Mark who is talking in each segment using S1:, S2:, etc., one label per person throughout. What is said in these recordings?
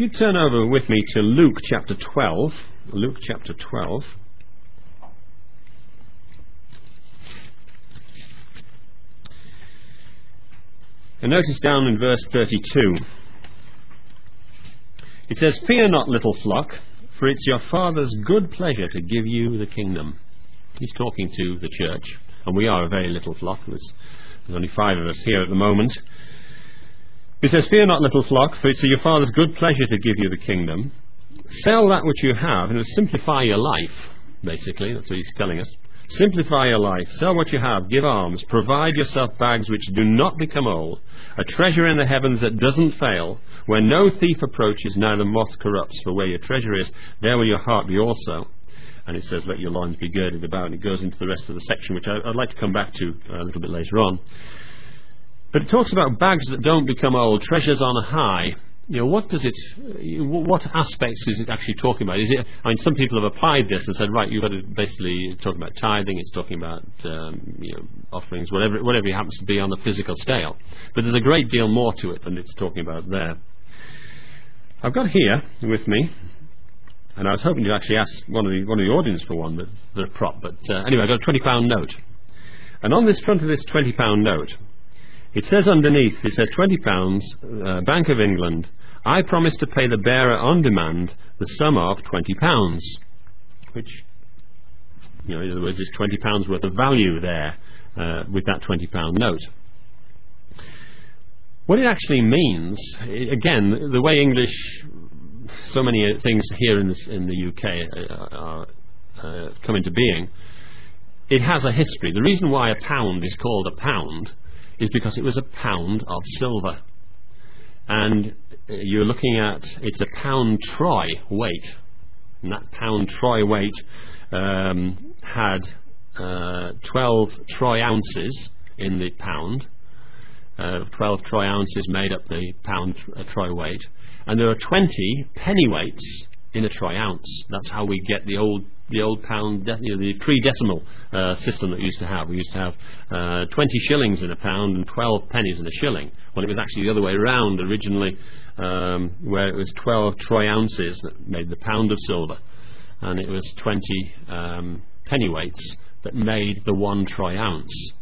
S1: you turn over with me to Luke chapter 12, Luke chapter 12. And notice down in verse 32, it says, "Fear not, little flock, for it's your Father's good pleasure to give you the kingdom." He's talking to the church, and we are a very little flock. There's only 5 of us here at the moment. He says, "Fear not, little flock, for it's your Father's good pleasure to give you the kingdom. Sell that which you have, and simplify your life." Basically, that's what he's telling us. Simplify your life. Sell what you have. Give alms. Provide yourself bags which do not become old, a treasure in the heavens that doesn't fail, where no thief approaches, neither moth corrupts. For where your treasure is, there will your heart be also. And it says, "Let your loins be girded about," and it goes into the rest of the section, which I'd like to come back to a little bit later on. But it talks about bags that don't become old, treasures on high. What aspects is it actually talking about? Some people have applied this and said, right, you've got to basically talk about tithing, it's talking about offerings, whatever it happens to be on the physical scale. But there's a great deal more to it than it's talking about there. I've got here with me, and I was hoping to actually ask one of the audience for one, the prop, but anyway, I've got a £20 note. And on this front of this £20 note, it says underneath, it says £20, Bank of England, "I promise to pay the bearer on demand the sum of £20, which, in other words, is £20 worth of value there with that £20 note. What it actually means, again, the way English, so many things here in the UK come into being, it has a history. The reason why a pound is called a pound is because it was a pound of silver. And you're looking at, it's a pound troy weight. And that pound troy weight had 12 troy ounces in the pound. 12 troy ounces made up the pound troy weight. And there are 20 pennyweights in a troy ounce. That's how we get the old pound, the pre-decimal system that we used to have. We used to have 20 shillings in a pound and 12 pennies in a shilling. Well, it was actually the other way around originally, where it was 12 troy ounces that made the pound of silver, and it was 20 pennyweights that made the 1 troy ounce.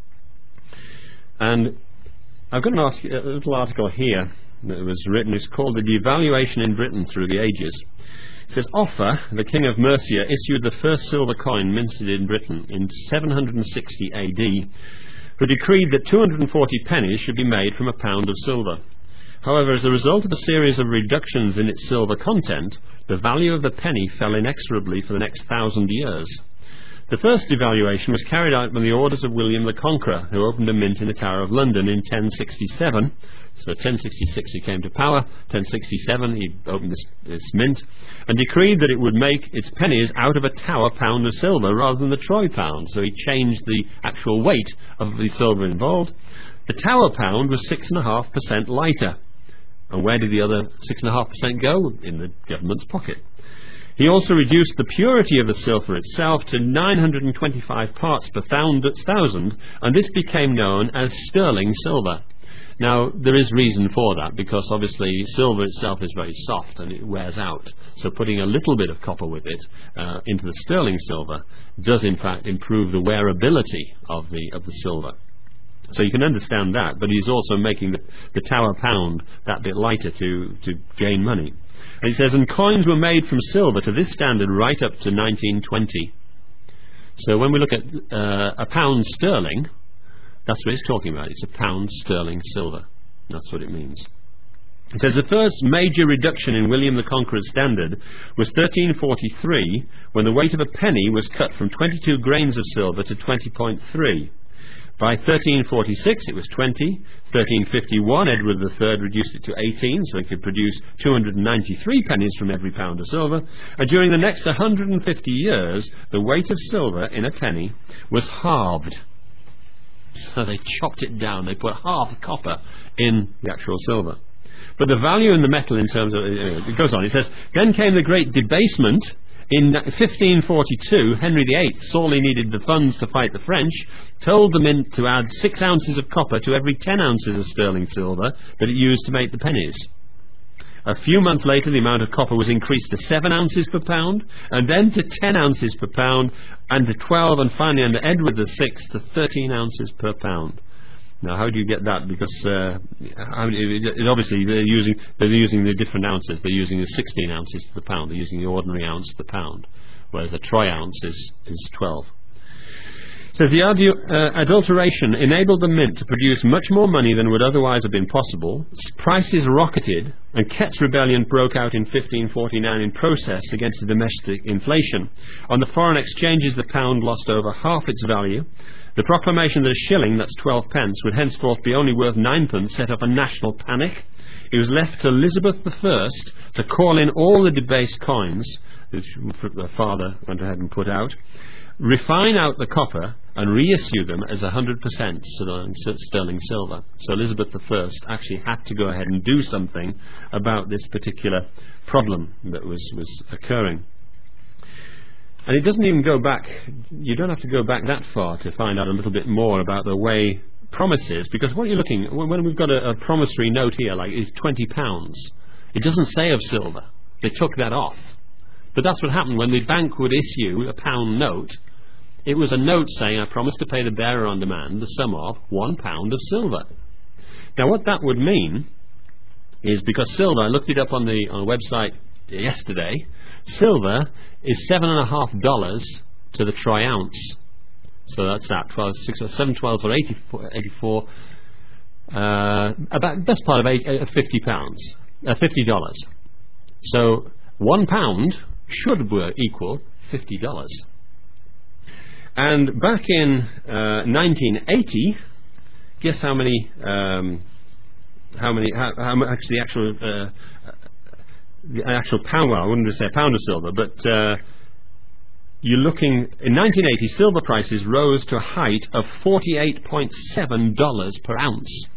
S1: And I've got a little article here that was written. It's called "The Devaluation in Britain Through the Ages." It says, "Offa, the king of Mercia, issued the first silver coin minted in Britain in 760 AD, who decreed that 240 pennies should be made from a pound of silver. However, as a result of a series of reductions in its silver content, the value of the penny fell inexorably for the next 1,000 years. The first devaluation was carried out by the orders of William the Conqueror, who opened a mint in the Tower of London in 1067. So 1066 he came to power, 1067 he opened this mint, and decreed that it would make its pennies out of a Tower pound of silver rather than the Troy pound. So he changed the actual weight of the silver involved. The Tower pound was 6.5% lighter. And where did the other 6.5% go? In the government's pocket. He also reduced the purity of the silver itself to 925 parts per thousand, and this became known as sterling silver. Now, there is reason for that, because obviously silver itself is very soft and it wears out. So putting a little bit of copper with it into the sterling silver does in fact improve the wearability of the silver. So you can understand that, but he's also making the Tower pound that bit lighter to gain money. And he says, and coins were made from silver to this standard right up to 1920. So when we look at a pound sterling, that's what it's talking about. It's a pound sterling silver. That's what it means. It says the first major reduction in William the Conqueror's standard was 1343, when the weight of a penny was cut from 22 grains of silver to 20.3. By 1346 it was 20. 1351 Edward III reduced it to 18, so he could produce 293 pennies from every pound of silver. And during the next 150 years, the weight of silver in a penny was halved. So they chopped it down. They put half copper in the actual silver. But the value in the metal in terms of... it goes on. It says, then came the great debasement. In 1542, Henry VIII sorely needed the funds to fight the French, told the mint to add 6 ounces of copper to every 10 ounces of sterling silver that it used to make the pennies. A few months later, the amount of copper was increased to 7 ounces per pound, and then to 10 ounces per pound, and to 12, and finally under Edward VI to 13 ounces per pound. Now, how do you get that? Because obviously they're using the different ounces. They're using the 16 ounces to the pound. They're using the ordinary ounce to the pound, whereas the troy ounce is 12. Says the adulteration enabled the mint to produce much more money than would otherwise have been possible. Prices rocketed, and Kett's rebellion broke out in 1549 in protest against the domestic inflation. On the foreign exchanges, the pound lost over half its value. The proclamation that a shilling, that's 12 pence, would henceforth be only worth 9 pence set up a national panic. It was left to Elizabeth I to call in all the debased coins, which her father went ahead and put out, refine out the copper, and reissue them as 100% sterling silver. So Elizabeth I actually had to go ahead and do something about this particular problem that was occurring. And it doesn't even go back, you don't have to go back that far to find out a little bit more about the way promises, because what you're looking, when we've got a promissory note here, like it's £20, it doesn't say of silver. They took that off. But that's what happened when the bank would issue a pound note. It was a note saying, I promise to pay the bearer on demand the sum of £1 of silver. Now what that would mean is, because silver, I looked it up on the website yesterday, silver is $7.50 to the troy ounce. So that's that, 7 12 or 84, about best part of £50. $50. So £1 should equal $50. And back in 1980, guess how much the actual pound, well, I wouldn't just say a pound of silver, but you're looking, in 1980, silver prices rose to a height of $48.7 per ounce.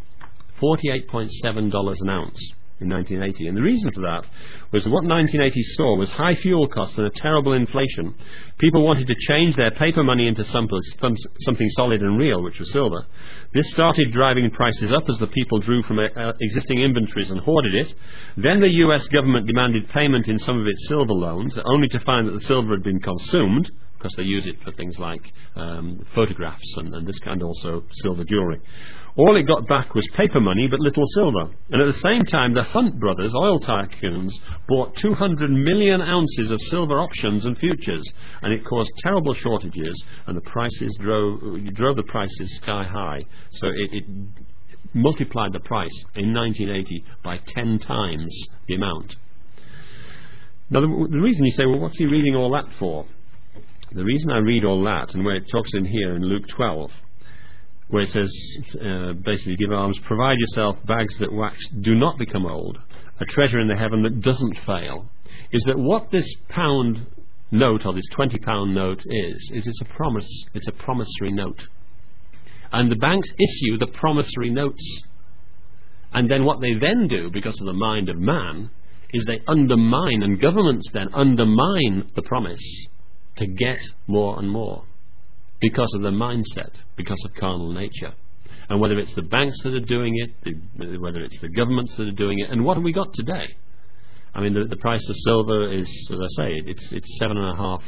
S1: $48.7 an ounce in 1980. And the reason for that was that what 1980 saw was high fuel costs and a terrible inflation. People wanted to change their paper money into something solid and real, which was silver. This started driving prices up as the people drew from existing inventories and hoarded it. Then the US government demanded payment in some of its silver loans, only to find that the silver had been consumed, because they use it for things like photographs and this kind, also silver jewellery. All it got back was paper money, but little silver. And at the same time, the Hunt brothers, oil tycoons, bought 200 million ounces of silver options and futures, and it caused terrible shortages, and the prices drove the prices sky high. So it multiplied the price in 1980 by 10 times the amount. Now, the reason you say, well, what's he reading all that for? The reason I read all that, and where it talks in here in Luke 12, where it says, basically, give alms, provide yourself bags that wax, do not become old, a treasure in the heaven that doesn't fail, is that what this pound note, or this £20 note is it's a promise, it's a promissory note. And the banks issue the promissory notes. And then what they then do, because of the mind of man, is they undermine, and governments then undermine the promise to get more and more, because of the mindset, because of carnal nature. And whether it's the banks that are doing it, whether it's the governments that are doing it, and what have we got today? I mean, the price of silver is, as I say, it's $7.50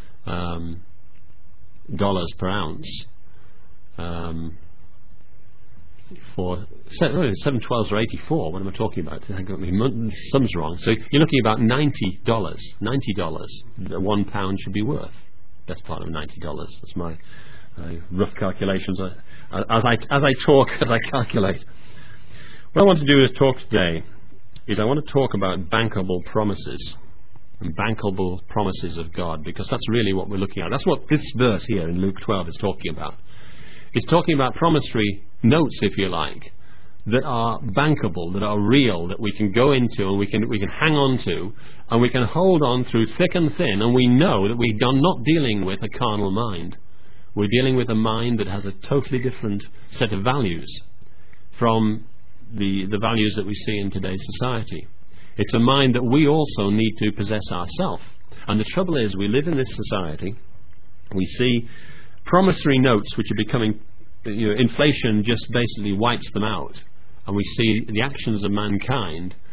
S1: per ounce. For 7/12 or 84. What am I talking about? I got my sums wrong. So you're looking about $90. £1 should be worth. Best part of $90. That's my rough calculations. As I talk, as I calculate. What I want to do is talk today. I want to talk about bankable promises and bankable promises of God, because that's really what we're looking at. That's what this verse here in Luke 12 is talking about. It's talking about promissory notes, if you like, that are bankable, that are real, that we can go into and we can hang on to, and we can hold on through thick and thin, and we know that we are not dealing with a carnal mind. We're dealing with a mind that has a totally different set of values from the values that we see in today's society. It's a mind that we also need to possess ourselves. And the trouble is, we live in this society, we see promissory notes which are becoming, inflation just basically wipes them out, and we see the actions of mankind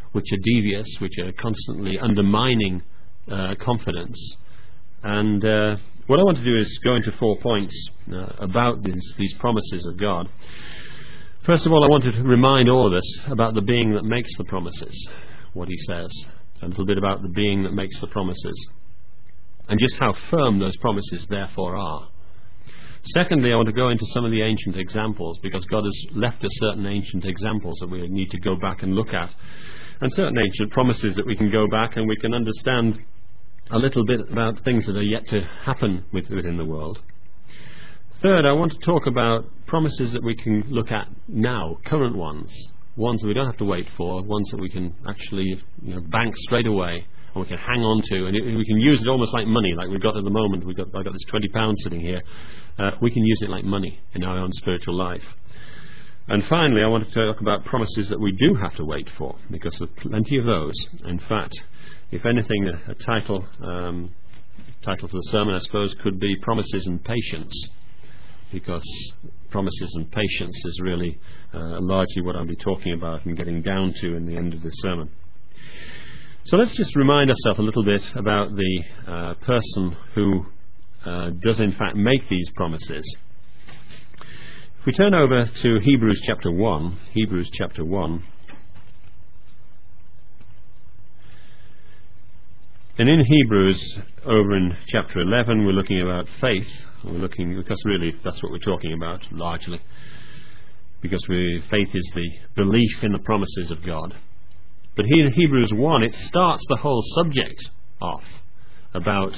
S1: which are devious, which are constantly undermining confidence. And what I want to do is go into 4 points about these promises of God. First of all, I want to remind all of us about the being that makes the promises, what he says. A little bit about the being that makes the promises, and just how firm those promises therefore are. Secondly, I want to go into some of the ancient examples, because God has left us certain ancient examples that we need to go back and look at, and certain ancient promises that we can go back and we can understand a little bit about things that are yet to happen within the world. Third, I want to talk about promises that we can look at now, current ones that we don't have to wait for, ones that we can actually bank straight away, and we can hang on to, and we can use it almost like money, like we've got at the moment. I got this £20 sitting here. We can use it like money in our own spiritual life. And finally, I want to talk about promises that we do have to wait for, because there are plenty of those. In fact, if anything, a title for the sermon, I suppose, could be Promises and Patience, because promises and patience is really largely what I'll be talking about and getting down to in the end of this sermon. So let's just remind ourselves a little bit about the person who does in fact make these promises. If we turn over to Hebrews chapter 1, and in Hebrews, over in chapter 11, we're looking about faith. Because really that's what we're talking about, largely. Because faith is the belief in the promises of God. But here in Hebrews 1, it starts the whole subject off about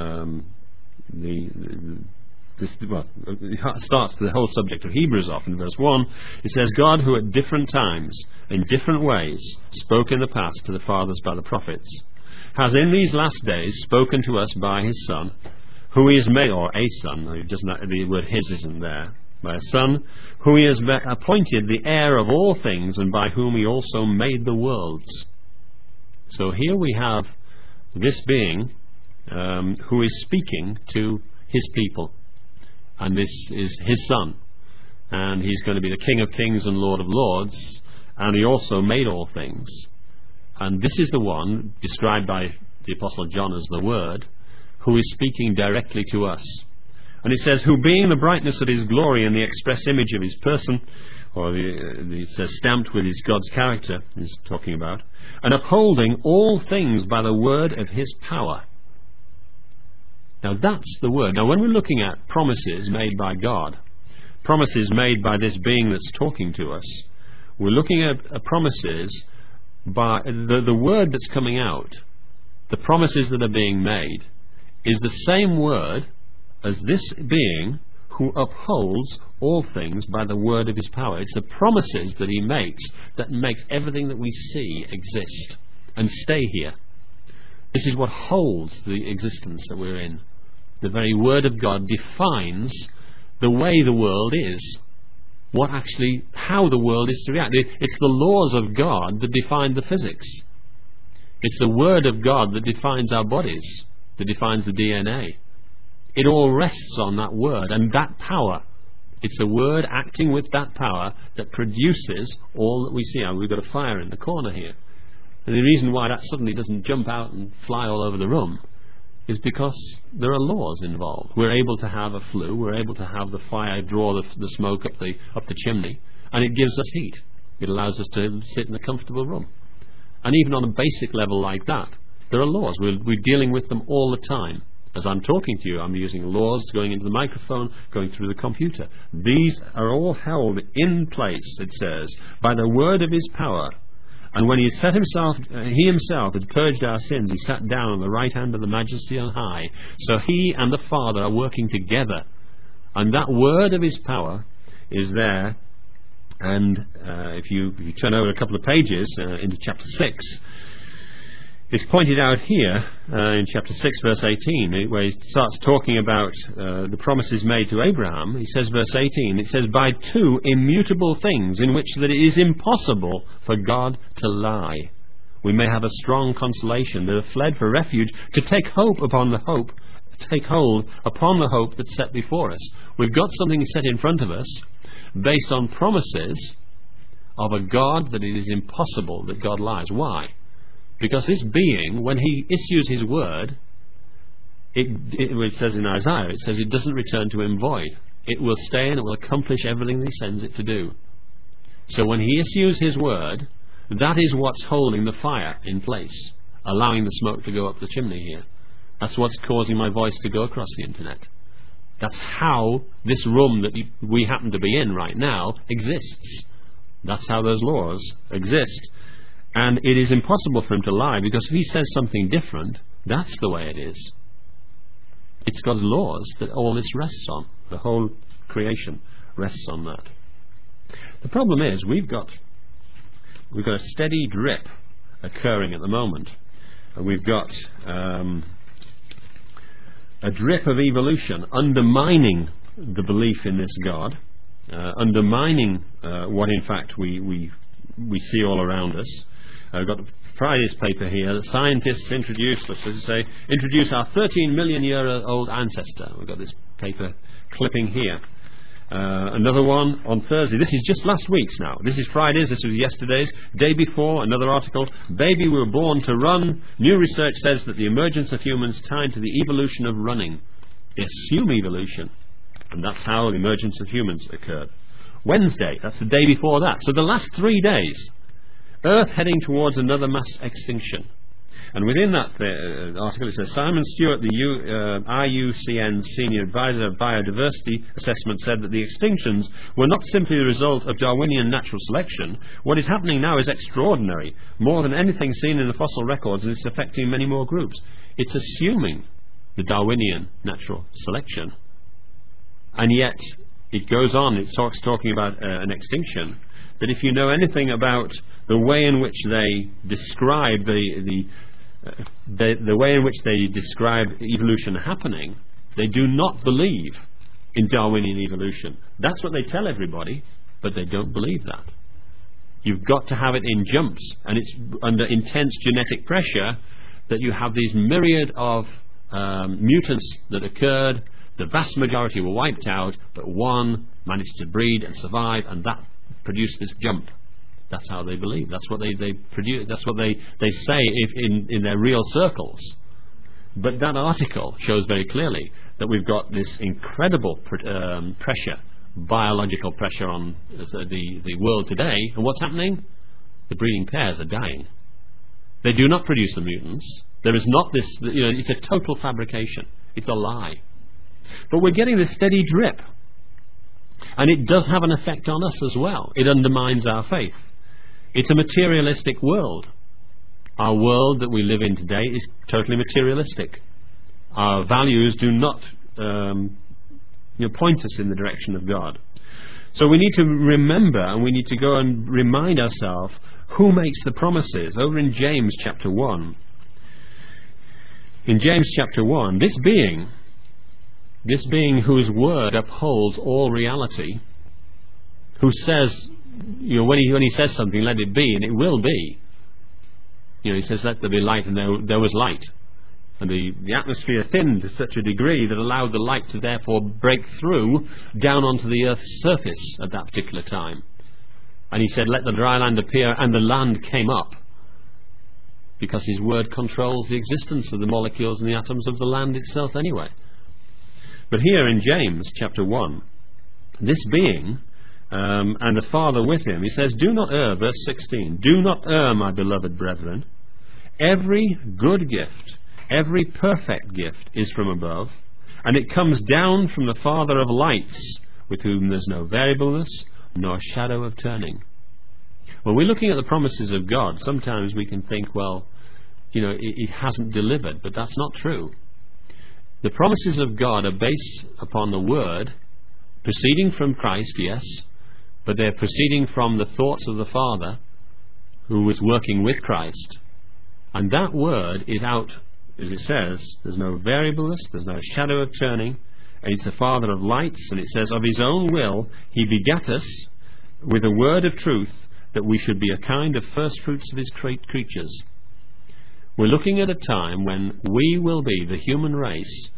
S1: it starts the whole subject of Hebrews off in verse 1. It says, God, who at different times, in different ways, spoke in the past to the fathers by the prophets, has in these last days spoken to us by his Son, who he has made, or a Son, the word his isn't there, by a Son, who he has appointed the heir of all things, and by whom he also made the worlds. So here we have this being who is speaking to his people, and this is his Son, and he's going to be the King of Kings and Lord of Lords, and he also made all things. And this is the one described by the Apostle John as the Word, who is speaking directly to us. And it says, who being the brightness of his glory and the express image of his person, or it says stamped with his God's character, he's talking about, and upholding all things by the word of his power. Now that's the word. Now when we're looking at promises made by God, promises made by this being that's talking to us, we're looking at promises by the word that's coming out. The promises that are being made is the same word as this being who upholds all things by the word of his power. It's the promises that he makes that makes everything that we see exist and stay here. This is what holds the existence that we're in. The very word of God defines the way the world is, how the world is to react. It's the laws of God that define the physics. It's the word of God that defines our bodies, that defines the DNA. It all rests on that word and that power. It's the word acting with that power that produces all that we see. We've got a fire in the corner here. And the reason why that suddenly doesn't jump out and fly all over the room is because there are laws involved. We're able to have a flue. We're able to have the fire draw the smoke up the chimney, and it gives us heat. It allows us to sit in a comfortable room. And even on a basic level like that, there are laws. We're dealing with them all the time. As I'm talking to you, I'm using laws going into the microphone, going through the computer. These are all held in place, it says, by the word of his power. And when he himself had purged our sins, he sat down on the right hand of the Majesty on high. So he and the Father are working together. And that word of his power is there. And if you turn over a couple of pages into chapter 6, it's pointed out here in chapter 6 verse 18, where he starts talking about the promises made to Abraham. He says, verse 18, it says, by two immutable things in which that it is impossible for God to lie, we may have a strong consolation that have fled for refuge to take hold upon the hope that's set before us. We've got something set in front of us based on promises of a God that it is impossible that God lies. Why? Because this being, when he issues his word, it says in Isaiah, it says it doesn't return to him void. It will stay and it will accomplish everything he sends it to do. So when he issues his word, that is what's holding the fire in place, allowing the smoke to go up the chimney here. That's what's causing my voice to go across the internet. That's how this room that we happen to be in right now exists. That's how those laws exist. And it is impossible for him to lie, because if he says something different, that's the way it is. It's God's laws that all this rests on. The whole creation rests on that. The problem is we've got a steady drip occurring at the moment. We've got a drip of evolution undermining the belief in this God, undermining what in fact we see all around us. I've got Friday's paper here that scientists introduce our 13 million year old ancestor. We've got this paper clipping here. Another one on Thursday. This is just last week's now. This is Friday's, this was yesterday's. Day before, another article. Baby, we were born to run. New research says that the emergence of humans tied to the evolution of running. They assume evolution. And that's how the emergence of humans occurred. Wednesday, that's the day before that. So the last 3 days, Earth heading towards another mass extinction. And within that article it says, Simon Stewart, the IUCN Senior Advisor of Biodiversity Assessment, said that the extinctions were not simply the result of Darwinian natural selection. What is happening now is extraordinary, more than anything seen in the fossil records, and it's affecting many more groups. It's assuming the Darwinian natural selection. And yet it goes on, it talking about an extinction, that if you know anything about the way in which they describe the way in which they describe evolution happening, they do not believe in Darwinian evolution. That's what they tell everybody, but they don't believe that. You've got to have it in jumps, and it's under intense genetic pressure that you have these myriad of mutants that occurred. The vast majority were wiped out, but one managed to breed and survive, and that produced this jump. That's how they believe. That's what they produce. That's what they say in their real circles. But that article shows very clearly that we've got this incredible pressure, biological pressure on the world today. And what's happening? The breeding pairs are dying. They do not produce the mutants. There is not this. It's a total fabrication. It's a lie. But we're getting this steady drip. And it does have an effect on us as well. It undermines our faith. It's a materialistic world. Our world that we live in today is totally materialistic. Our values do not point us in the direction of God. So we need to remember, and we need to go and remind ourselves who makes the promises. Over in James chapter 1. In James chapter 1, this being whose word upholds all reality, who says, when he says something, let it be, and it will be. He says, let there be light, and there was light. And the atmosphere thinned to such a degree that allowed the light to therefore break through down onto the earth's surface at that particular time. And he said, let the dry land appear, and the land came up. Because his word controls the existence of the molecules and the atoms of the land itself anyway. But here in James chapter 1, this being, and the Father with him, he says, do not err, verse 16, do not err, my beloved brethren. Every good gift, every perfect gift is from above, and it comes down from the Father of lights, with whom there's no variableness, nor shadow of turning. When we're looking at the promises of God, sometimes we can think, well, it hasn't delivered, but that's not true. The promises of God are based upon the Word, proceeding from Christ, yes, but they're proceeding from the thoughts of the Father, who was working with Christ. And that Word is out, as it says, there's no variableness, there's no shadow of turning, and it's the Father of lights, and it says, of his own will he begat us with a word of truth, that we should be a kind of first fruits of his creatures. We're looking at a time when we will be, the human race,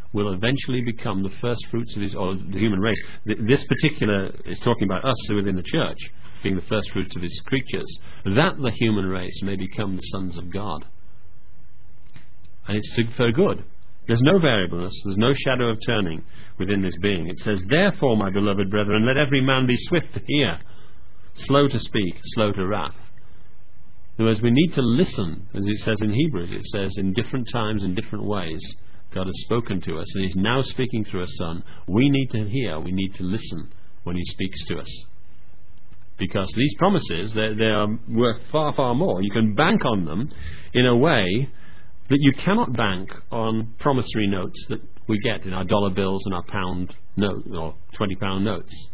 S1: will eventually become the first fruits of or the human race. This particular is talking about us within the church, being the first fruits of his creatures, that the human race may become the sons of God. And it's for good. There's no variableness, there's no shadow of turning within this being. It says, therefore, my beloved brethren, let every man be swift to hear, slow to speak, slow to wrath. In other words, we need to listen, as it says in Hebrews. It says, in different times, in different ways, God has spoken to us, and he's now speaking through a Son. We need to hear, we need to listen when he speaks to us. Because these promises, they are worth far, far more. You can bank on them in a way that you cannot bank on promissory notes that we get in our dollar bills and our pound note or £20 notes.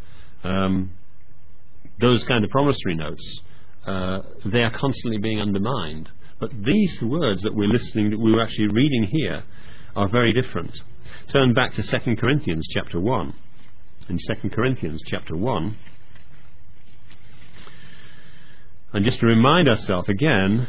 S1: Those kind of promissory notes, they are constantly being undermined. But these words that we're actually reading here are very different. Turn back to 2 Corinthians chapter 1. In 2 Corinthians chapter 1, and just to remind ourselves again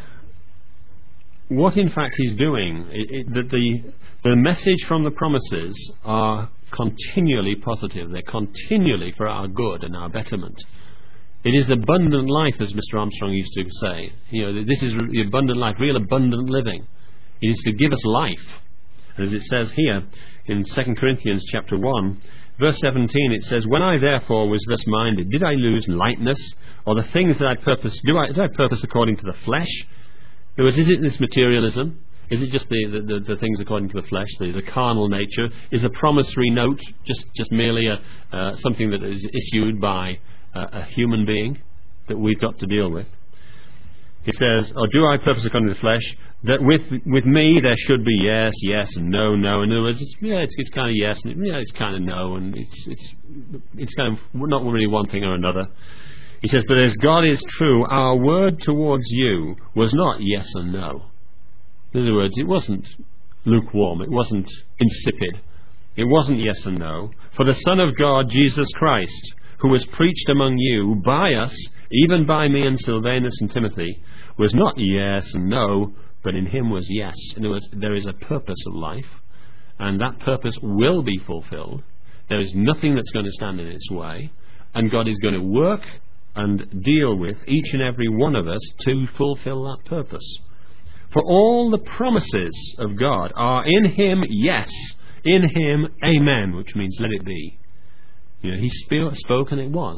S1: what in fact he's doing, that the message from the promises are continually positive. They're continually for our good and our betterment. It is abundant life, as Mr. Armstrong used to say. This is the abundant life, real abundant living. It is to give us life. And as it says here in 2 Corinthians chapter 1, verse 17, it says, when I therefore was thus minded, did I lose lightness, or the things that I purposed, did I purpose according to the flesh? In other words, is it this materialism? Is it just the things according to the flesh, the carnal nature? Is a promissory note just merely something that is issued by a human being that we've got to deal with? It says, or do I purpose according to the flesh? That with me there should be yes, yes, and no, no. In other words, it's kind of yes, and it's kind of no, and it's kind of not really one thing or another. He says, but as God is true, our word towards you was not yes and no. In other words, it wasn't lukewarm, it wasn't insipid, it wasn't yes and no. For the Son of God, Jesus Christ, who was preached among you by us, even by me and Silvanus and Timothy, was not yes and no, but in him was yes. In other words, there is a purpose of life, and that purpose will be fulfilled. There is nothing that's going to stand in its way, and God is going to work and deal with each and every one of us to fulfill that purpose. For all the promises of God are in him, yes, in him, amen, which means let it be. He spoke and it was.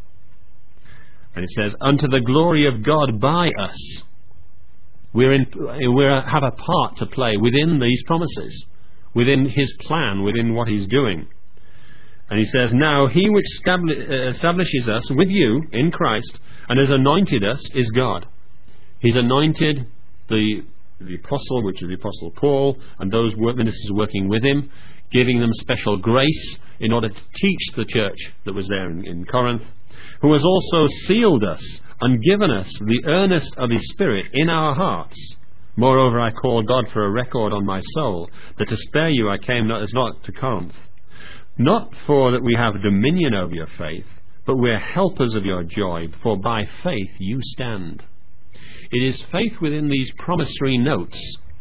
S1: And it says, unto the glory of God by us. We have a part to play within these promises, within his plan, within what he's doing. And he says, now he which establishes us with you in Christ and has anointed us is God. He's anointed the apostle, which is the Apostle Paul, and those ministers working with him, giving them special grace in order to teach the church that was there in Corinth, who has also sealed us and given us the earnest of his Spirit in our hearts. Moreover, I call God for a record on my soul, that to spare you I came not to Corinth. Not for that we have dominion over your faith, but we are helpers of your joy, for by faith you stand. It is faith within these promissory notes.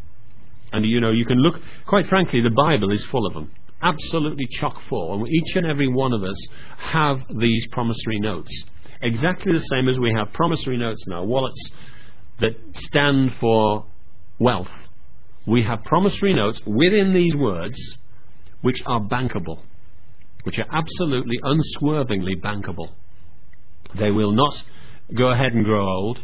S1: And you can look, quite frankly, the Bible is full of them. Absolutely chock full. And each and every one of us have these promissory notes. Exactly the same as we have promissory notes in our wallets that stand for wealth. We have promissory notes within these words which are bankable, which are absolutely unswervingly bankable. They will not go ahead and grow old.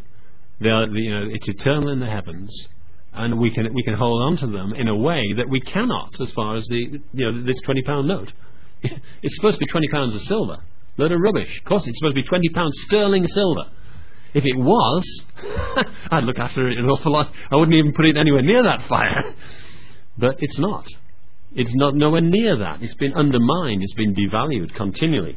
S1: It's eternal in the heavens, and we can hold on to them in a way that we cannot, as far as this £20 note. It's supposed to be £20 of silver. Load of rubbish. Of course, it's supposed to be £20 sterling silver. If it was, I'd look after it an awful lot. I wouldn't even put it anywhere near that fire. But it's not. It's not nowhere near that. It's been undermined. It's been devalued continually.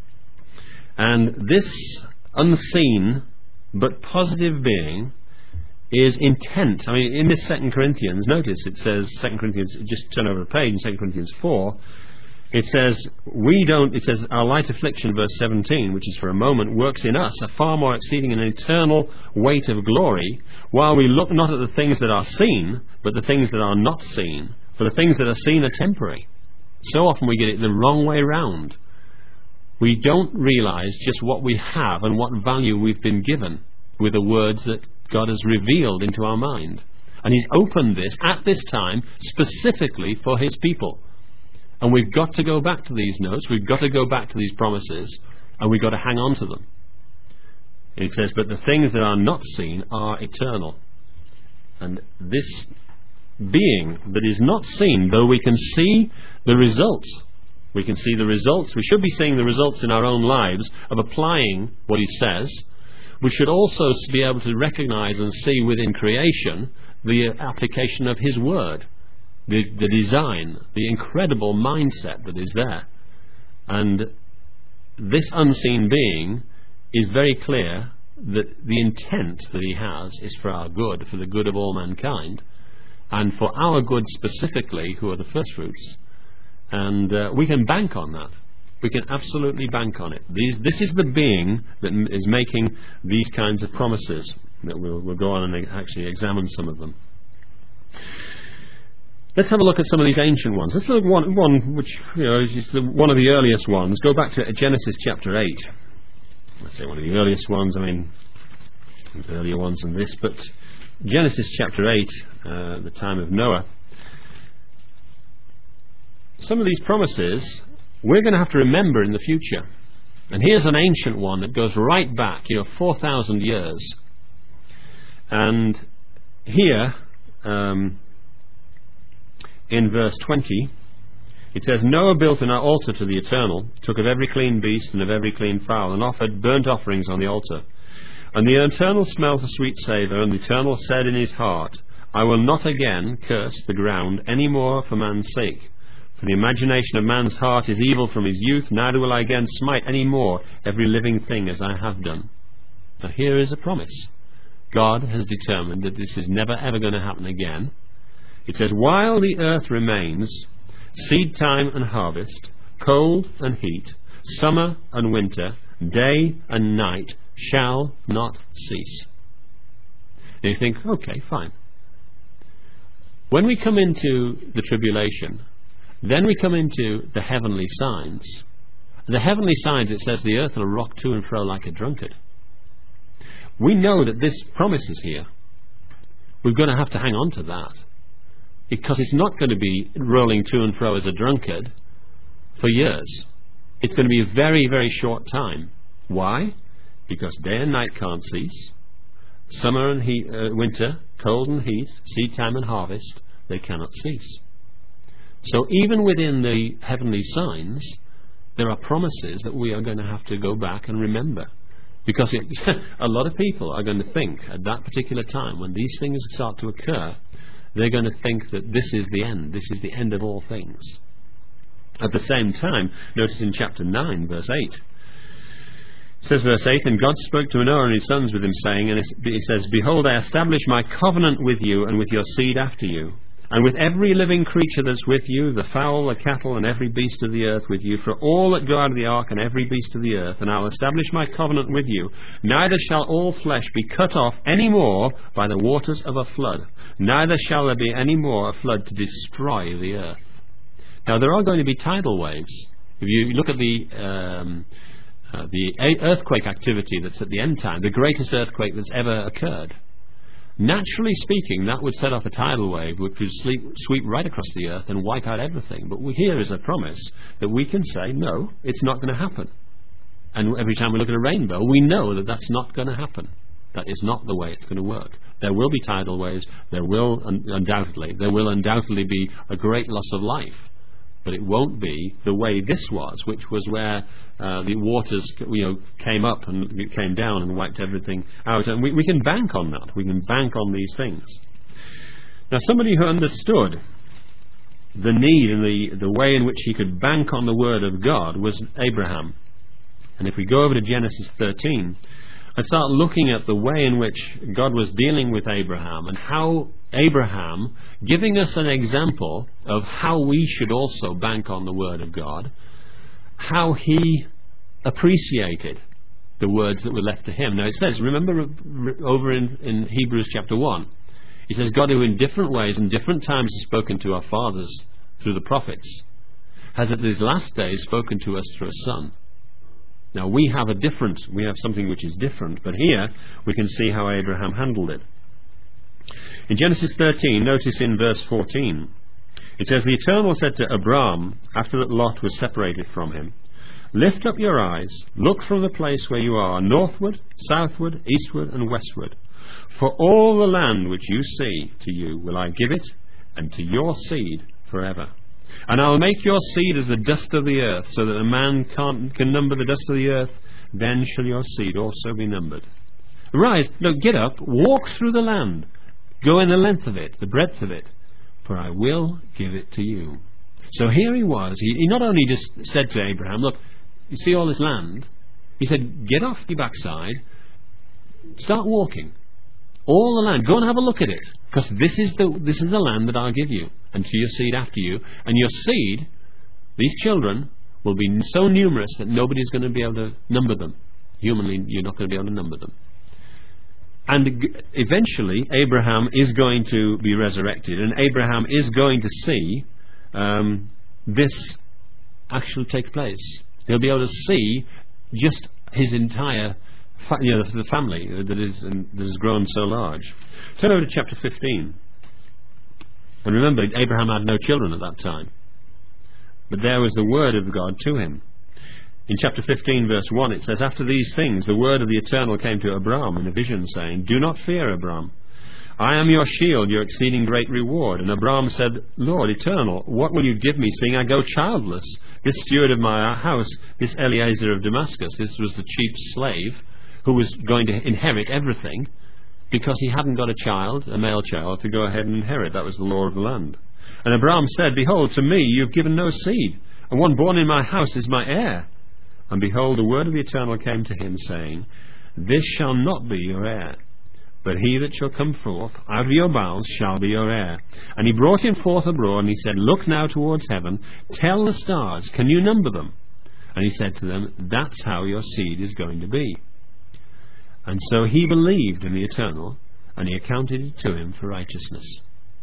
S1: And this unseen but positive being is intent. I mean, in this 2 Corinthians, notice it says 2 Corinthians, just turn over a page in 2 Corinthians 4, it says, our light affliction, verse 17, which is for a moment, works in us a far more exceeding and eternal weight of glory, while we look not at the things that are seen, but the things that are not seen. For the things that are seen are temporary. So often we get it the wrong way round. We don't realize just what we have and what value we've been given with the words that God has revealed into our mind. And He's opened this at this time specifically for His people. And we've got to go back to these notes, we've got to go back to these promises, and we've got to hang on to them. It says, but the things that are not seen are eternal. And this being that is not seen, though we can see the results, we should be seeing the results in our own lives of applying what He says. We should also be able to recognize and see within creation the application of His Word, the design, the incredible mindset that is there. And this unseen being is very clear that the intent that He has is for our good, for the good of all mankind, and for our good specifically, who are the first fruits. And we can bank on that. We can absolutely bank on it. This is the being that is making these kinds of promises. That we'll go on and actually examine some of them. Let's have a look at some of these ancient ones. Let's look at one which is one of the earliest ones. Go back to Genesis chapter 8. Let's say one of the earliest ones. I mean, there's earlier ones than this, but Genesis chapter 8, the time of Noah. Some of these promises we're going to have to remember in the future. And here's an ancient one that goes right back, 4,000 years. And here, in verse 20, it says, Noah built an altar to the Eternal, took of every clean beast and of every clean fowl, and offered burnt offerings on the altar. And the Eternal smelt a sweet savour, and the Eternal said in his heart, I will not again curse the ground any more for man's sake. For the imagination of man's heart is evil from his youth, neither will I again smite any more every living thing as I have done. Now here is a promise. God has determined that this is never ever going to happen again. It says, while the earth remains, seed time and harvest, cold and heat, summer and winter, day and night shall not cease. And you think, okay, fine. When we come into the tribulation, then we come into the heavenly signs. The heavenly signs, it says, the earth will rock to and fro like a drunkard. We know that this promise is here. We're going to have to hang on to that. Because it's not going to be rolling to and fro as a drunkard for years. It's going to be a very, very short time. Why? Because day and night can't cease. Summer and winter, cold and heat, seed time and harvest, they cannot cease. So even within the heavenly signs, there are promises that we are going to have to go back and remember. Because a lot of people are going to think at that particular time, when these things start to occur, they're going to think that this is the end. This is the end of all things. At the same time, notice in chapter 9, verse 8. It says, verse 8, And God spoke to Noah and his sons with him, saying, and he says, Behold, I establish my covenant with you and with your seed after you, and with every living creature that's with you, the fowl, the cattle, and every beast of the earth with you, for all that go out of the ark and every beast of the earth, and I'll establish my covenant with you. Neither shall all flesh be cut off any more by the waters of a flood, neither shall there be any more a flood to destroy the earth. Now there are going to be tidal waves. If you look at the earthquake activity that's at the end time, the greatest earthquake that's ever occurred, naturally speaking, that would set off a tidal wave which would sweep right across the earth and wipe out everything. But here is a promise that we can say, no, it's not going to happen. And every time we look at a rainbow, we know that that's not going to happen. That is not the way it's going to work. There will be tidal waves. There will undoubtedly be a great loss of life. But it won't be the way this was, which was where the waters came up and came down and wiped everything out. And we can bank on that. We can bank on these things. Now, somebody who understood the need and the way in which he could bank on the Word of God was Abraham. And if we go over to Genesis 13 and start looking at the way in which God was dealing with Abraham, and how Abraham, giving us an example of how we should also bank on the Word of God, how he appreciated the words that were left to him. Now it says, remember over in Hebrews chapter 1, He says, God, who in different ways and different times has spoken to our fathers through the prophets, has at these last days spoken to us through a Son. Now we have something which is different, but here we can see how Abraham handled it. In Genesis 13, notice in verse 14, it says, the Eternal said to Abram, after that Lot was separated from him, lift up your eyes, look from the place where you are, northward, southward, eastward, and westward. For all the land which you see, to you will I give it, and to your seed forever. And I will make your seed as the dust of the earth, so that a man can number the dust of the earth. Then shall your seed also be numbered. Arise, no, get up, walk through the land, go in the length of it, the breadth of it, for I will give it to you. So here he was. He not only just said to Abraham, look, you see all this land? He said, get off your backside, start walking. All the land, go and have a look at it, because this is the land that I'll give you, and to your seed after you. And your seed, these children, will be so numerous that nobody's going to be able to number them. Humanly, you're not going to be able to number them. And eventually, Abraham is going to be resurrected, and Abraham is going to see this actually take place. He'll be able to see just his entire the family that has grown so large. Turn over to chapter 15. And remember, Abraham had no children at that time. But there was the word of God to him. In chapter 15, verse 1, it says, after these things, the word of the Eternal came to Abram in a vision, saying, do not fear, Abram. I am your shield, your exceeding great reward. And Abram said, Lord Eternal, what will you give me, seeing I go childless? This steward of my house, this Eliezer of Damascus, this was the chief slave, who was going to inherit everything, because he hadn't got a child, a male child, to go ahead and inherit. That was the law of the land. And Abram said, behold, to me you have given no seed, and one born in my house is my heir. And behold, the word of the Eternal came to him, saying, this shall not be your heir, but he that shall come forth out of your bowels shall be your heir. And he brought him forth abroad, and he said, look now towards heaven, tell the stars, can you number them? And he said to them, that's how your seed is going to be. And so he believed in the Eternal, and he accounted it to him for righteousness.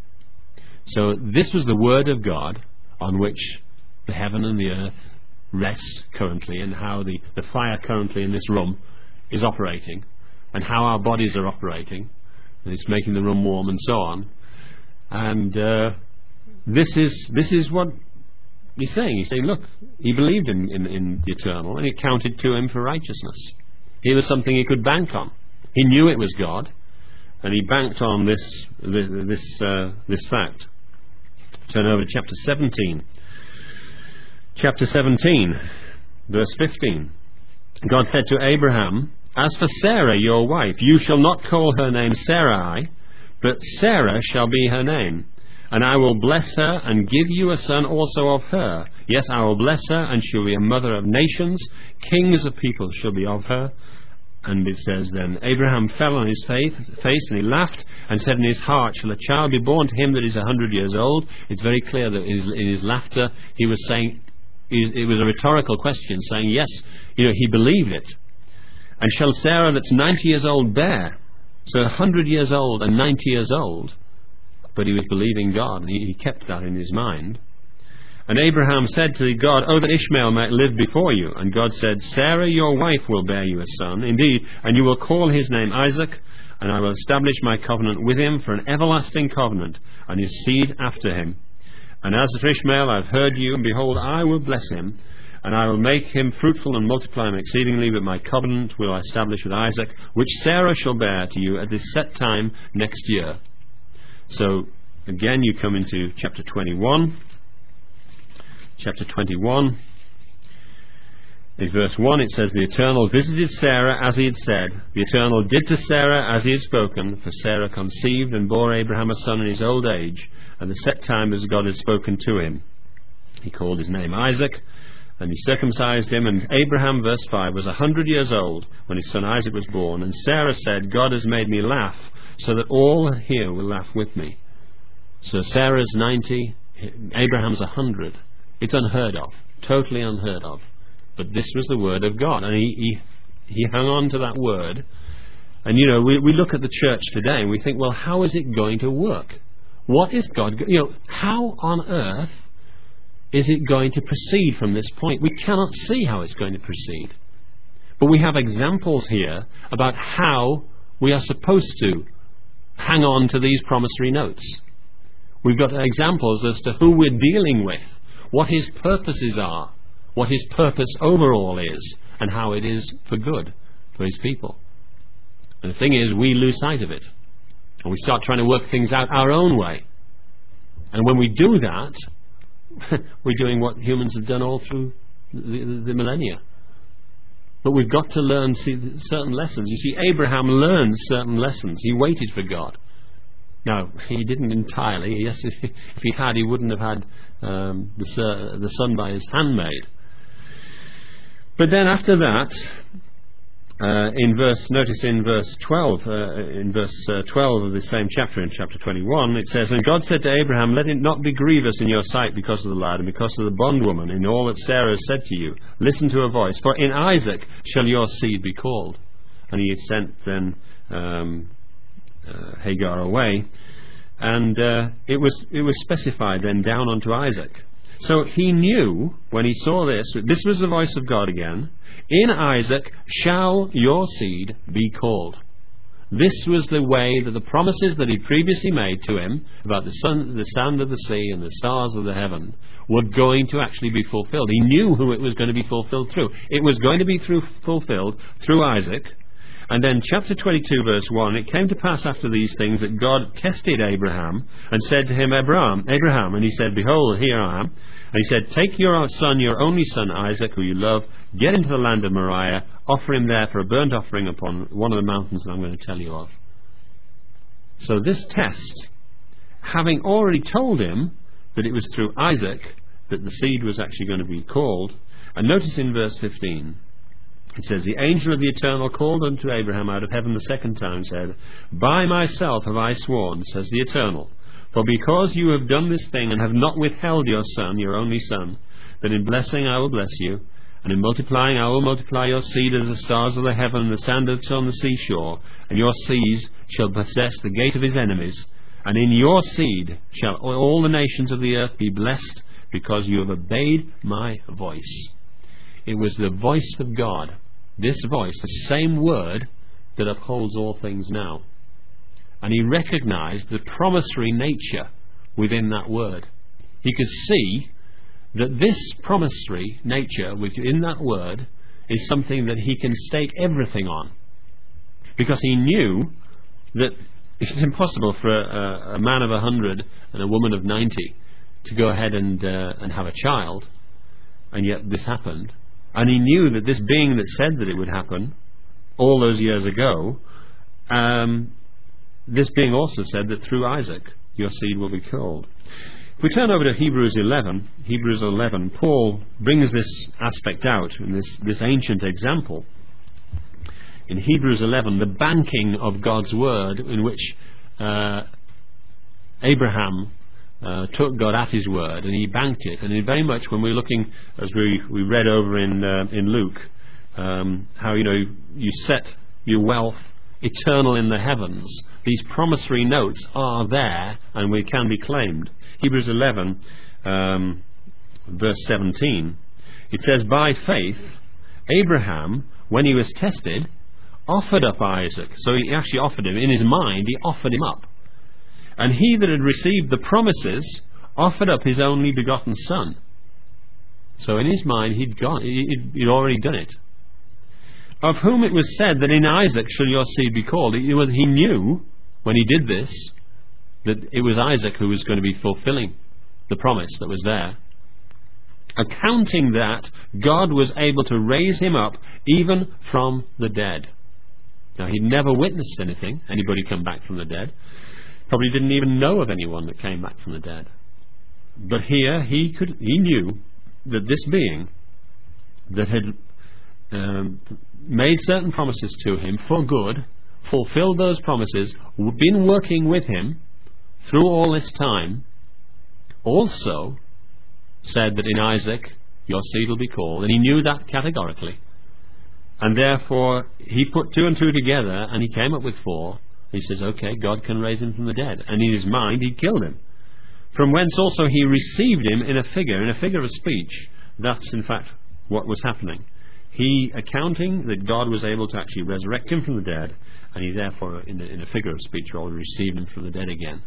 S1: So this was the word of God on which the heaven and the earth rest currently, and how the fire currently in this room is operating, and how our bodies are operating, and it's making the room warm and so on. And this is what he's saying. He's saying, look, he believed in the Eternal, and it counted to him for righteousness. Here was something he could bank on. He knew it was God, and he banked on this fact. Turn over to chapter 17. Chapter 17, verse 15. God said to Abraham, as for Sarah your wife, you shall not call her name Sarai, but Sarah shall be her name. And I will bless her and give you a son also of her. Yes, I will bless her, and she will be a mother of nations. Kings of people shall be of her. And it says then, Abraham fell on his face, and he laughed, and said in his heart, shall a child be born to him that is 100 years old? It's very clear that in his laughter he was saying, it was a rhetorical question, saying yes, he believed it. And shall Sarah that's 90 years old bear? So 100 years old and 90 years old. But he was believing God, and he kept that in his mind. And Abraham said to God, oh, that Ishmael might live before you. And God said, Sarah your wife will bear you a son, indeed, and you will call his name Isaac, and I will establish my covenant with him for an everlasting covenant, and his seed after him. And as for Ishmael, I have heard you, and behold, I will bless him, and I will make him fruitful and multiply him exceedingly, but my covenant will I establish with Isaac, which Sarah shall bear to you at this set time next year. So, again, you come into chapter 21. Chapter 21. In verse 1 it says, the Eternal visited Sarah as he had said. The Eternal did to Sarah as he had spoken, for Sarah conceived and bore Abraham a son in his old age, at the set time as God had spoken to him. He called his name Isaac, and he circumcised him. And Abraham, verse 5, was 100 years old when his son Isaac was born. And Sarah said, God has made me laugh, so that all here will laugh with me. So Sarah's 90, Abraham's 100. It's unheard of, totally unheard of. But this was the word of God, and he hung on to that word, And we look at the church today and we think, well, how is it going to work? What is God, how on earth is it going to proceed from this point? We cannot see how it's going to proceed. But we have examples here about how we are supposed to hang on to these promissory notes. We've got examples as to who we're dealing with, what his purposes are, what his purpose overall is, and how it is for good for his people. And the thing is, we lose sight of it. And we start trying to work things out our own way. And when we do that, we're doing what humans have done all through the millennia. But we've got to learn certain lessons. You see, Abraham learned certain lessons. He waited for God. Now, he didn't entirely. Yes, if he had, he wouldn't have had the son by his handmaid. But then after that, notice in verse 12, in verse 12 of the same chapter, in chapter 21, it says, "And God said to Abraham, let it not be grievous in your sight because of the lad and because of the bondwoman in all that Sarah has said to you. Listen to her voice, for in Isaac shall your seed be called." And he sent then Hagar away, and it was specified then down unto Isaac. So he knew when he saw this was the voice of God again. In Isaac shall your seed be called. This was the way that the promises that he previously made to him about the sun, the sand of the sea, and the stars of the heaven were going to actually be fulfilled. He knew who it was going to be fulfilled through. It was going to be fulfilled through Isaac. And then chapter 22 verse 1, "It came to pass after these things that God tested Abraham and said to him, Abraham, and he said, Behold, here I am. And he said, Take your son, your only son Isaac, who you love, get into the land of Moriah, offer him there for a burnt offering upon one of the mountains that I'm going to tell you of." So this test, having already told him that it was through Isaac that the seed was actually going to be called, and notice in verse 15, it says, "The angel of the Eternal called unto Abraham out of heaven the second time, said, By myself have I sworn, says the Eternal, for because you have done this thing, and have not withheld your son, your only son, that in blessing I will bless you, and in multiplying I will multiply your seed as the stars of the heaven, and the sand that's on the seashore, and your seeds shall possess the gate of his enemies, and in your seed shall all the nations of the earth be blessed, because you have obeyed my voice." It was the voice of God. This voice, the same word that upholds all things now. And he recognized the promissory nature within that word. He could see that this promissory nature within that word is something that he can stake everything on. Because he knew that it's impossible for a man of 100 and a woman of 90 to go ahead and have a child, and yet this happened. And he knew that this being that said that it would happen all those years ago, this being also said that through Isaac your seed will be called. If we turn over to Hebrews 11, Paul brings this aspect out in this ancient example. In Hebrews 11, the banking of God's word, in which Abraham took God at his word, and he banked it. And very much when we're looking, as we read over in Luke, how you set your wealth eternal in the heavens. These promissory notes are there, and we can be claimed. Hebrews 11, verse 17, it says, "By faith Abraham, when he was tested, offered up Isaac." So he actually offered him. In his mind, he offered him up. "And he that had received the promises offered up his only begotten son." So in his mind, he'd already done it. "Of whom it was said that in Isaac shall your seed be called." He knew when he did this that it was Isaac who was going to be fulfilling the promise that was there. "Accounting that God was able to raise him up even from the dead." Now, he'd never witnessed anybody come back from the dead. Probably didn't even know of anyone that came back from the dead. But here he knew that this being that had made certain promises to him for good, fulfilled those promises, been working with him through all this time, also said that in Isaac your seed will be called. And he knew that categorically. And therefore, he put 2 and 2 together, and he came up with 4. He says, okay, God can raise him from the dead. And in his mind, he killed him. From whence also he received him in a figure of speech. That's in fact what was happening. He accounting that God was able to actually resurrect him from the dead, and he therefore, in a figure of speech, received him from the dead again.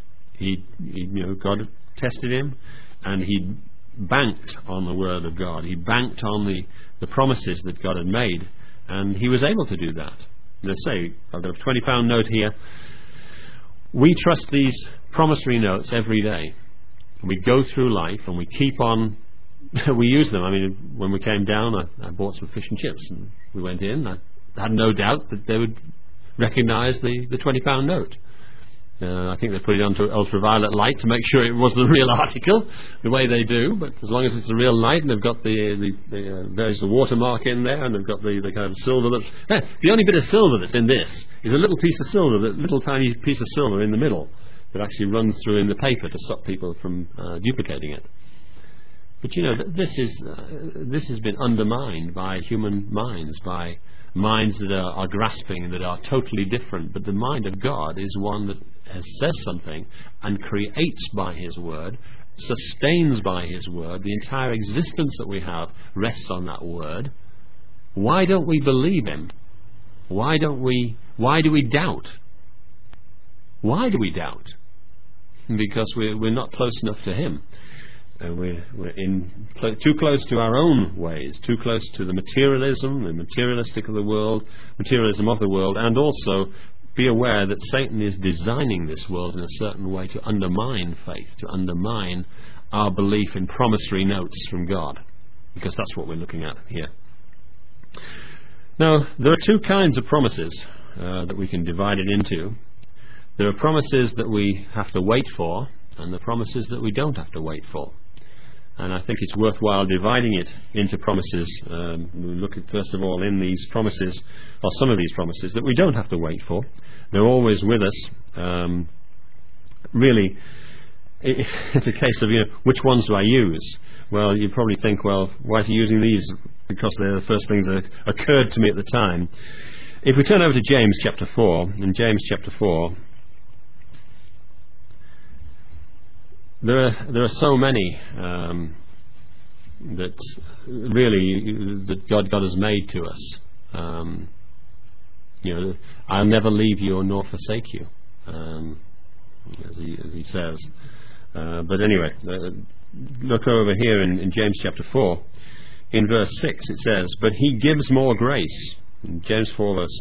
S1: God tested him, and he banked on the word of God. He banked on the promises that God had made, and he was able to do that. Let's say, I've got a £20 note here. We trust these promissory notes every day. We go through life and we keep on, we use them. I mean, when we came down, I bought some fish and chips, and we went in. I had no doubt that they would recognise the £20 note. I think they put it onto ultraviolet light to make sure it was the real article, the way they do. But as long as it's the real light, and they've got there's the watermark in there, and they've got the kind of silver that's the only bit of silver that's in this is a little piece of silver, that little tiny piece of silver in the middle that actually runs through in the paper to stop people from duplicating it. But this has been undermined by human minds, by minds that are grasping, that are totally different. But the mind of God is one that says something and creates by his word, sustains by his word. The entire existence that we have rests on that word. Why don't we believe him? Why do we doubt? Why do we doubt? Because we're not close enough to him. We're too close to our own ways, too close to the materialism of the world, and also be aware that Satan is designing this world in a certain way to undermine faith, to undermine our belief in promissory notes from God, because that's what we're looking at here. Now, there are 2 kinds of promises that we can divide it into. There are promises that we have to wait for, and the promises that we don't have to wait for. And I think it's worthwhile dividing it into promises. We look at, first of all, in these promises, or some of these promises, that we don't have to wait for. They're always with us. Really, it's a case of, which ones do I use? Well, you probably think, well, why is he using these? Because they're the first things that occurred to me at the time. If we turn over to James chapter 4, in James chapter 4, there are so many that really that God has made to us. I'll never leave you nor forsake you, as he says. But anyway, look over here in James chapter 4, in verse 6 it says, "But he gives more grace." In James 4 verse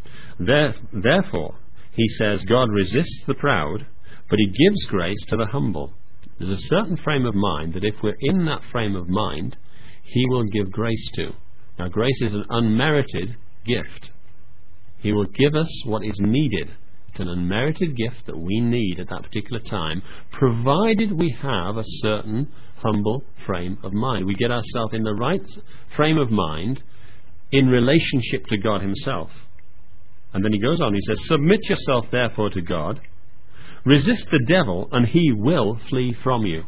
S1: 6. Therefore, he says, God resists the proud, but he gives grace to the humble. There's a certain frame of mind that if we're in that frame of mind, he will give grace to. Now, grace is an unmerited gift. He will give us what is needed. It's an unmerited gift that we need at that particular time, provided we have a certain humble frame of mind. We get ourselves in the right frame of mind in relationship to God himself. And then he goes on, he says, "Submit yourself therefore to God. Resist the devil, and he will flee from you."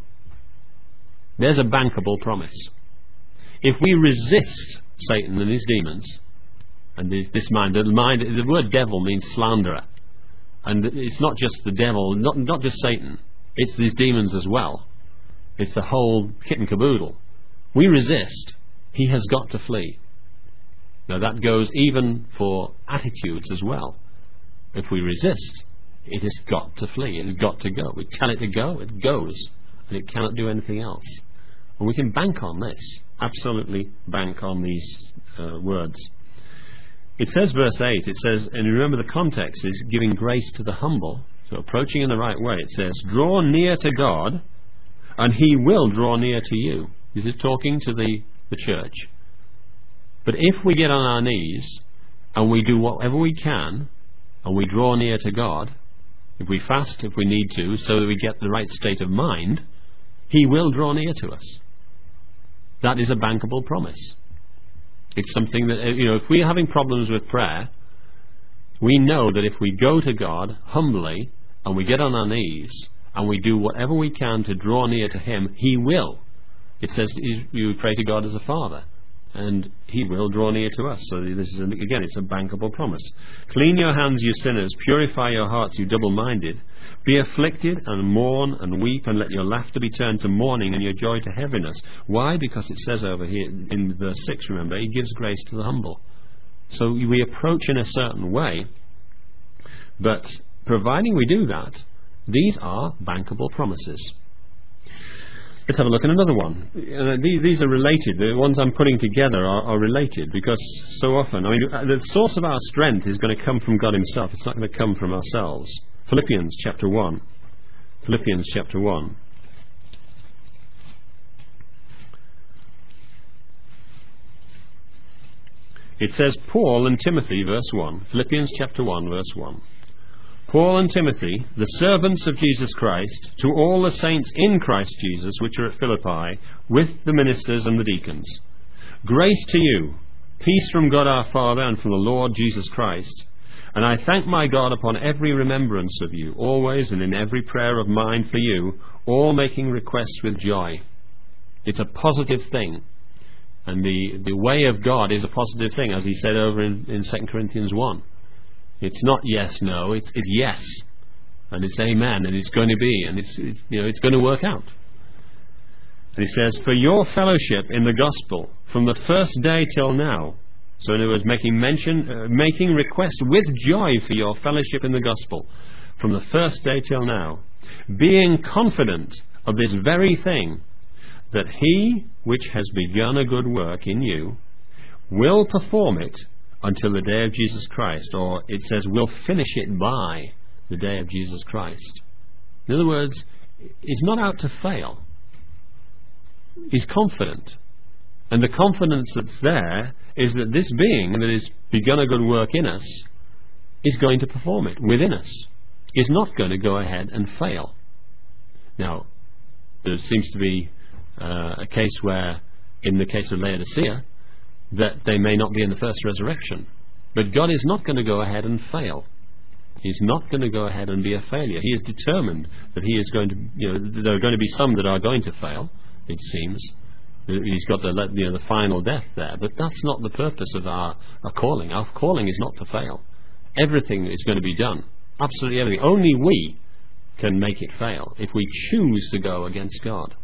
S1: There's a bankable promise. If we resist Satan and his demons, and this mind, the word devil means slanderer. And it's not just the devil, not just Satan. It's these demons as well. It's the whole kit and caboodle. We resist, he has got to flee. Now that goes even for attitudes as well. If we resist, it has got to flee. It has got to go. We tell it to go, it goes, and it cannot do anything else. And we can bank on this. Absolutely bank on these words. It says, verse 8, it says, and remember the context is giving grace to the humble, so approaching in the right way. It says, draw near to God, and he will draw near to you. Is it talking to the church? But if we get on our knees, and we do whatever we can, and we draw near to God, if we fast if we need to, so that we get the right state of mind, he will draw near to us. That is a bankable promise. It's something that, if we're having problems with prayer, we know that if we go to God humbly, and we get on our knees, and we do whatever we can to draw near to him, he will. It says you pray to God as a father. and He will draw near to us. So this is, again, it's a bankable promise. Clean your hands, you sinners. Purify your hearts, you double-minded. Be afflicted and mourn and weep, and let your laughter be turned to mourning and your joy to heaviness. Why? Because it says over here in verse 6, remember, He gives grace to the humble. So we approach in a certain way, but providing we do that, these are bankable promises. Let's have a look at another one. These are related. The ones I'm putting together are related, because so often, the source of our strength is going to come from God Himself. It's not going to come from ourselves. Philippians chapter 1. Philippians chapter 1. It says, Paul and Timothy, verse 1. Philippians chapter 1, verse 1. Paul and Timothy, the servants of Jesus Christ, to all the saints in Christ Jesus, which are at Philippi, with the ministers and the deacons. Grace to you, peace from God our Father and from the Lord Jesus Christ. And I thank my God upon every remembrance of you, always and in every prayer of mine for you, all making requests with joy. It's a positive thing. And the way of God is a positive thing, as he said over in 2 Corinthians 1. It's not yes, no, it's yes. And it's amen, and it's going to be, and it's going to work out. And he says, for your fellowship in the gospel, from the first day till now. So in other words, making request with joy for your fellowship in the gospel, from the first day till now, being confident of this very thing, that He which has begun a good work in you will perform it until the day of Jesus Christ, or it says will finish it by the day of Jesus Christ. In other words, He's not out to fail. He's confident. And the confidence that's there is that this being that has begun a good work in us is going to perform it within us. Is not going to go ahead and fail. Now, there seems to be a case where, in the case of Laodicea, that they may not be in the first resurrection. But God is not going to go ahead and fail. He's not going to go ahead and be a failure. He is determined that He is going to, there are going to be some that are going to fail, it seems. He's got the final death there. But that's not the purpose of our calling. Our calling is not to fail. Everything is going to be done. Absolutely everything. Only we can make it fail if we choose to go against God.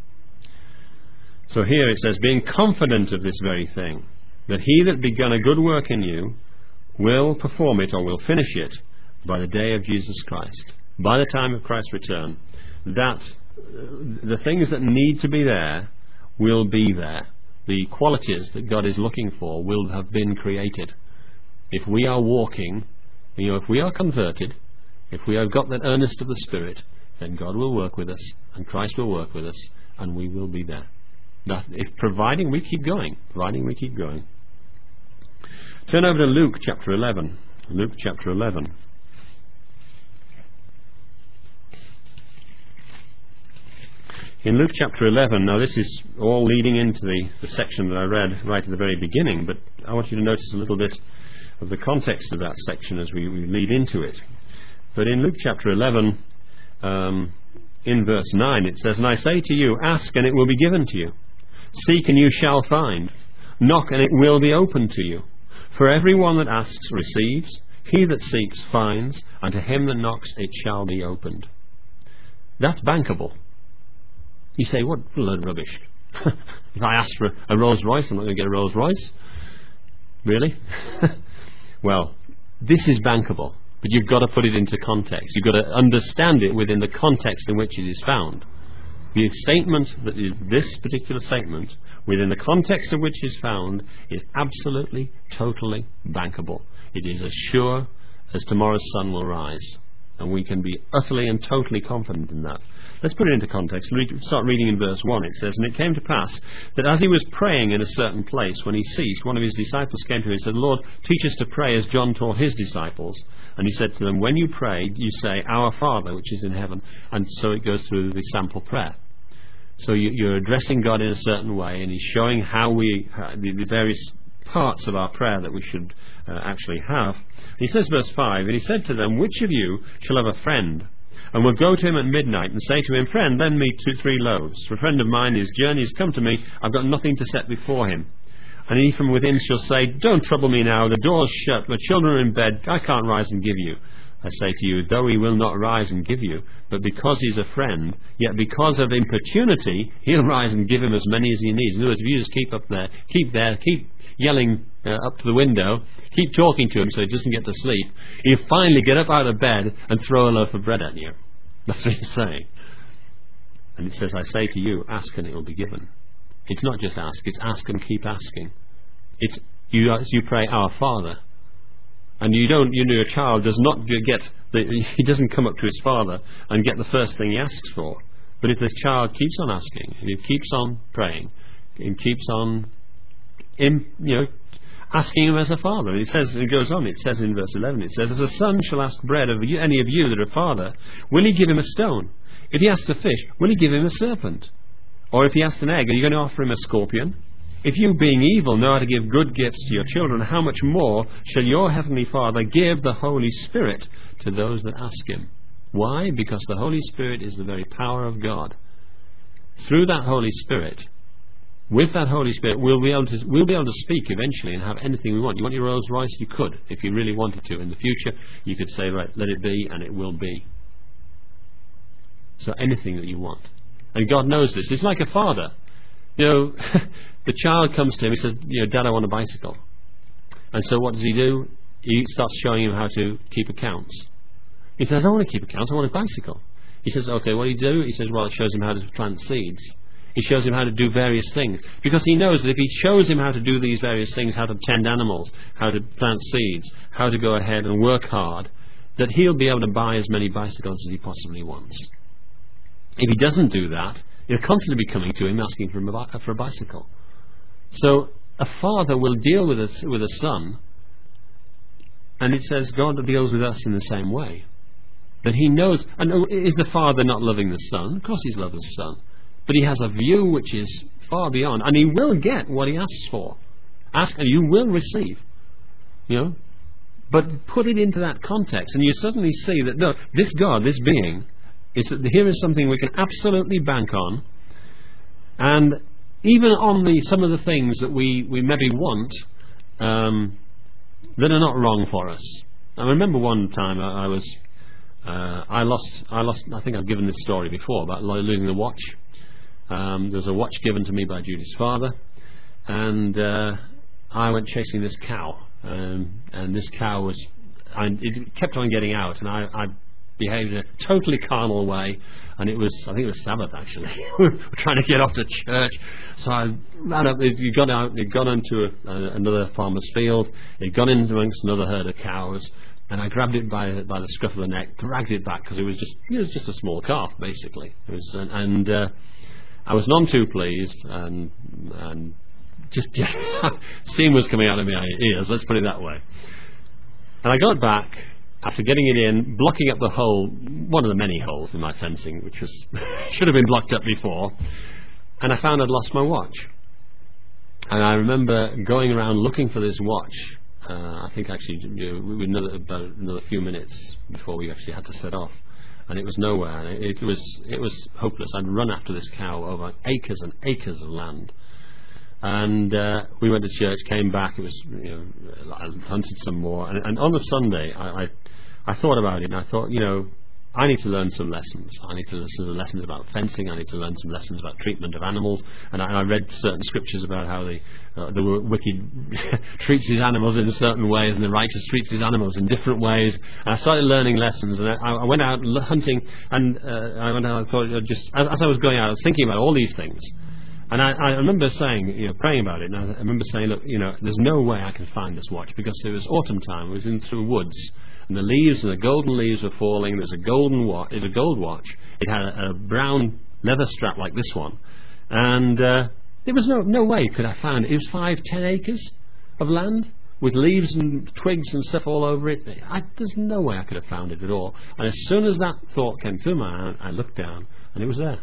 S1: So here it says, being confident of this very thing, that He that begun a good work in you will perform it, or will finish it, by the day of Jesus Christ, by the time of Christ's return. That the things that need to be there will be there. The qualities that God is looking for will have been created. If we are walking, if we are converted, if we have got that earnest of the Spirit, then God will work with us, and Christ will work with us, and we will be there. Providing we keep going. Turn over to Luke chapter 11. Luke chapter 11. In Luke chapter 11, now this is all leading into the section that I read right at the very beginning, but I want you to notice a little bit of the context of that section as we lead into it. But in Luke chapter 11, in verse 9, it says, and I say to you, ask and it will be given to you. Seek and you shall find. Knock and it will be opened to you. For everyone that asks receives, he that seeks finds, and to him that knocks it shall be opened. That's bankable. You say, what a load of rubbish. If I ask for a Rolls Royce, I'm not going to get a Rolls Royce. Really? Well, this is bankable, but you've got to put it into context. You've got to understand it within the context in which it is found. The statement that is this particular statement, within the context of which it is found, is absolutely, totally bankable. It is as sure as tomorrow's sun will rise. And we can be utterly and totally confident in that. Let's put it into context. Start reading in verse 1. It says, and it came to pass that as he was praying in a certain place, when he ceased, one of his disciples came to him and said, Lord, teach us to pray as John taught his disciples. And he said to them, when you pray, you say, Our Father, which is in heaven. And so it goes through the sample prayer. So you're addressing God in a certain way, and he's showing how the various parts of our prayer that we should actually have. He says, verse 5, and he said to them, which of you shall have a friend, and will go to him at midnight and say to him, friend, lend me 2-3 loaves. For a friend of mine, his journey has come to me, I've got nothing to set before him. And he from within shall say, don't trouble me now, the door's shut, my children are in bed, I can't rise and give you. I say to you, though he will not rise and give you, but because he's a friend, yet because of importunity, he'll rise and give him as many as he needs. In other words, if you just keep up there, keep yelling up to the window, keep talking to him so he doesn't get to sleep, he'll finally get up out of bed and throw a loaf of bread at you. That's what he's saying. And it says, I say to you, ask and it will be given. It's not just ask, it's ask and keep asking. It's you pray, Our Father. And your child does not he doesn't come up to his father and get the first thing he asks for. But if the child keeps on asking, and he keeps on praying, and keeps on, asking him as a father. And it goes on, it says in verse 11, it says, as a son shall ask bread of any of you that are father, will he give him a stone? If he asks a fish, will he give him a serpent? Or if he asks an egg, are you going to offer him a scorpion? If you, being evil, know how to give good gifts to your children, how much more shall your heavenly Father give the Holy Spirit to those that ask him? Why? Because the Holy Spirit is the very power of God. Through that Holy Spirit, with that Holy Spirit, we'll be able to speak eventually and have anything we want. You want your Rolls Royce? You could, if you really wanted to. In the future, you could say, right, let it be, and it will be. So anything that you want. And God knows this. It's like a father. The child comes to him, he says, Dad, I want a bicycle. And so what does he do? He starts showing him how to keep accounts. He says, I don't want to keep accounts, I want a bicycle. He says, okay, what do you do? He says, well, it shows him how to plant seeds. He shows him how to do various things. Because he knows that if he shows him how to do these various things, how to tend animals, how to plant seeds, how to go ahead and work hard, that he'll be able to buy as many bicycles as he possibly wants. If he doesn't do that, he'll constantly be coming to him asking for a bicycle. So a father will deal with a son, and it says God deals with us in the same way. That he knows, and is the father not loving the son? Of course he's loving the son. But he has a view which is far beyond, and he will get what he asks for. Ask and you will receive. But put it into that context, and you suddenly see that no, this God, this being, here is something we can absolutely bank on, and even on some of the things that we maybe want that are not wrong for us. I remember one time I lost. I think I've given this story before about losing the watch. There was a watch given to me by Judy's father, and I went chasing this cow, and this cow it kept on getting out, and I behaved in a totally carnal way, and I think it was Sabbath actually. We were trying to get off to church, so I ran up. It got onto another farmer's field. It got in amongst another herd of cows, and I grabbed it by the scruff of the neck, dragged it back because it was just a small calf basically. It was, and I was none too pleased, and just steam was coming out of my ears. Let's put it that way. And I got back. After getting it in, blocking up the hole, one of the many holes in my fencing, which should have been blocked up before, and I found I'd lost my watch. And I remember going around looking for this watch. I think actually we were about another few minutes before we actually had to set off, and it was nowhere. And it was hopeless. I'd run after this cow over acres and acres of land. And we went to church, came back. It was, I hunted some more, and on the Sunday, I thought about it, and I thought, I need to learn some lessons. I need to learn some lessons about fencing. I need to learn some lessons about treatment of animals. And I read certain scriptures about how the wicked treats his animals in certain ways, and the righteous treats his animals in different ways. And I started learning lessons, and I went out hunting, and I thought, just as I was going out, I was thinking about all these things. And I remember saying, praying about it, and I remember saying, look, there's no way I can find this watch, because it was autumn time. It was in through woods, and the leaves and the golden leaves were falling. There was a gold watch. It had a brown leather strap like this one, and there was no way could I find it. It was 5-10 acres of land with leaves and twigs and stuff all over it. There's no way I could have found it at all. And as soon as that thought came through my mind, I looked down, and it was there.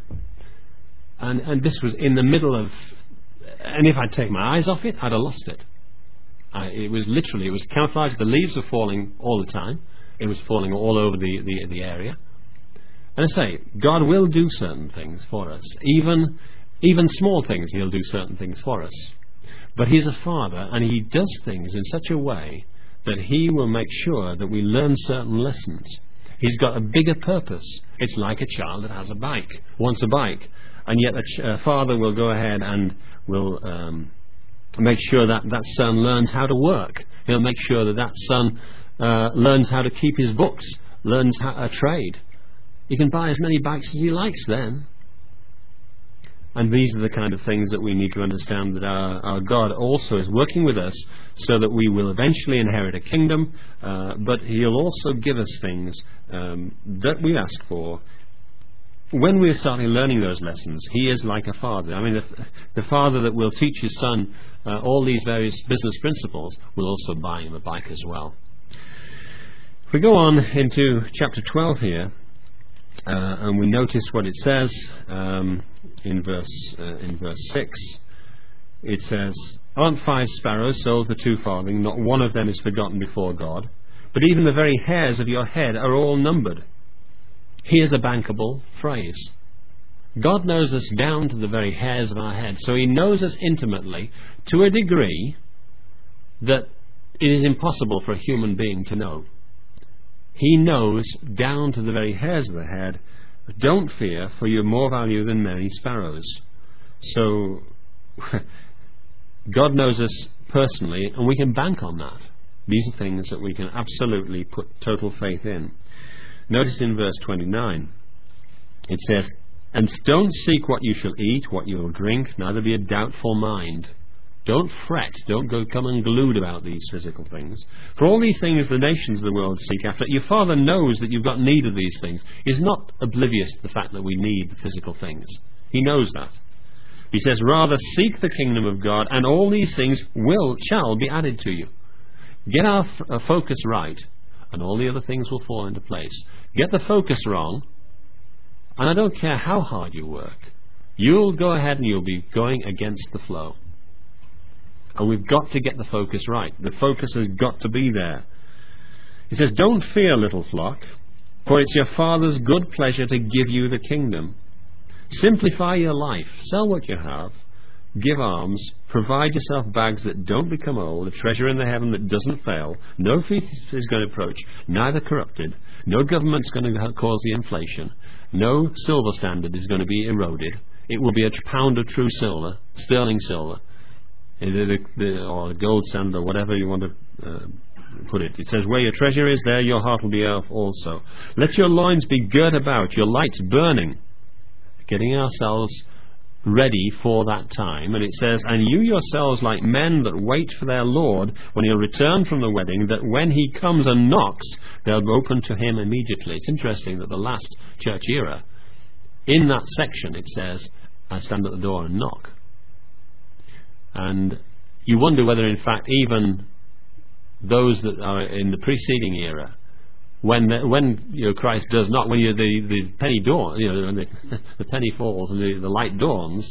S1: And this was in the middle of, and if I'd taken my eyes off it, I'd have lost it. It was camouflaged. The leaves were falling all the time. It was falling all over the area. And I say, God will do certain things for us. Even small things, He'll do certain things for us. But He's a Father, and He does things in such a way that He will make sure that we learn certain lessons. He's got a bigger purpose. It's like a child that has a bike, wants a bike, and yet a father will go ahead and will make sure that that son learns how to work. He'll make sure that that son learns how to keep his books, learns a trade. He can buy as many bikes as he likes then. And these are the kind of things that we need to understand, that our God also is working with us so that we will eventually inherit a kingdom, but He'll also give us things that we ask for. When we're starting learning those lessons, He is like a father. I mean, the father that will teach his son all these various business principles will also buy him a bike as well. If we go on into chapter 12 here, and we notice what it says in verse 6. It says, "Aren't 5 sparrows sold for 2 farthing? Not one of them is forgotten before God. But even the very hairs of your head are all numbered." Here's a bankable phrase. God knows us down to the very hairs of our head. So He knows us intimately to a degree that it is impossible for a human being to know. He knows down to the very hairs of the head. Don't fear, for you're more value than many sparrows. So God knows us personally, and we can bank on that. These are things that we can absolutely put total faith in. Notice in verse 29, it says, "And don't seek what you shall eat, what you will drink, neither be a doubtful mind." Don't fret, don't come unglued about these physical things. For all these things the nations of the world seek after. Your Father knows that you've got need of these things. He's not oblivious to the fact that we need the physical things. He knows that. He says, "Rather seek the kingdom of God, and all these things shall be added to you." Get our focus right, and all the other things will fall into place. Get the focus wrong, and I don't care how hard you work, you'll go ahead and you'll be going against the flow. And we've got to get the focus right. The focus has got to be there. He says, "Don't fear, little flock, for it's your Father's good pleasure to give you the kingdom." Simplify your life. Sell what you have. Give alms. Provide yourself bags that don't become old, a treasure in the heaven that doesn't fail. No feast is going to approach, neither corrupted. No government's going to cause the inflation. No silver standard is going to be eroded. It will be a pound of true silver, sterling silver, or gold standard, or whatever you want to put it. It says, "Where your treasure is, there your heart will be also. Let your loins be girt about, your lights burning." Getting ourselves ready for that time. And it says, "And you yourselves like men that wait for their Lord when He'll return from the wedding, that when He comes and knocks, they'll open to Him immediately." It's interesting that the last church era, in that section it says, "I stand at the door and knock." And you wonder whether in fact even those that are in the preceding era, when Christ does not, when the penny dawn, when the penny falls and the light dawns,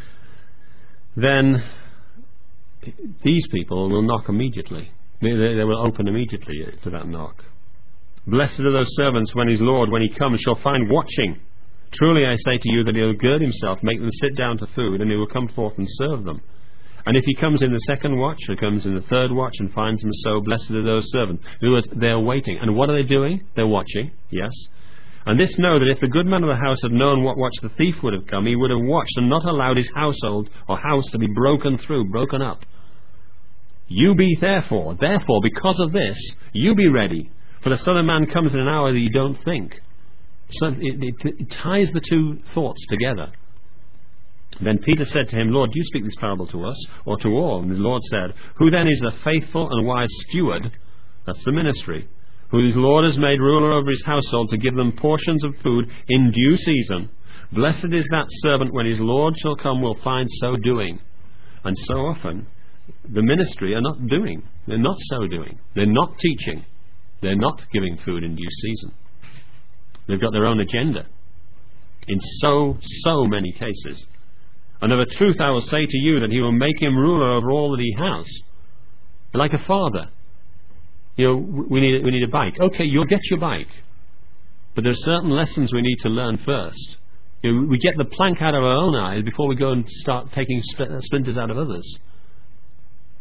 S1: then these people will knock immediately. They will open immediately to that knock. "Blessed are those servants when His Lord, when He comes, shall find watching. Truly I say to you that He will gird Himself, make them sit down to food, and He will come forth and serve them. And if He comes in the second watch, or comes in the third watch, and finds them so, blessed are those servants." In other words, they're waiting. And what are they doing? They're watching, yes. "And this know, that if the good man of the house had known what watch the thief would have come, he would have watched and not allowed his household or house to be broken up. You be therefore, because of this, you be ready. For the Son of Man comes in an hour that you don't think." So it ties the two thoughts together. Then Peter said to Him, "Lord, do you speak this parable to us, or to all?" And the Lord said, "Who then is the faithful and wise steward," that's the ministry, "whose Lord has made ruler over his household to give them portions of food in due season? Blessed is that servant when his Lord shall come will find so doing." And so often the ministry are not doing. They're not so doing. They're not teaching. They're not giving food in due season. They've got their own agenda in so many cases. "And of a truth I will say to you that He will make him ruler over all that he has." Like a father. We need a bike. Okay, you'll get your bike. But there are certain lessons we need to learn first. We get the plank out of our own eyes before we go and start taking splinters out of others.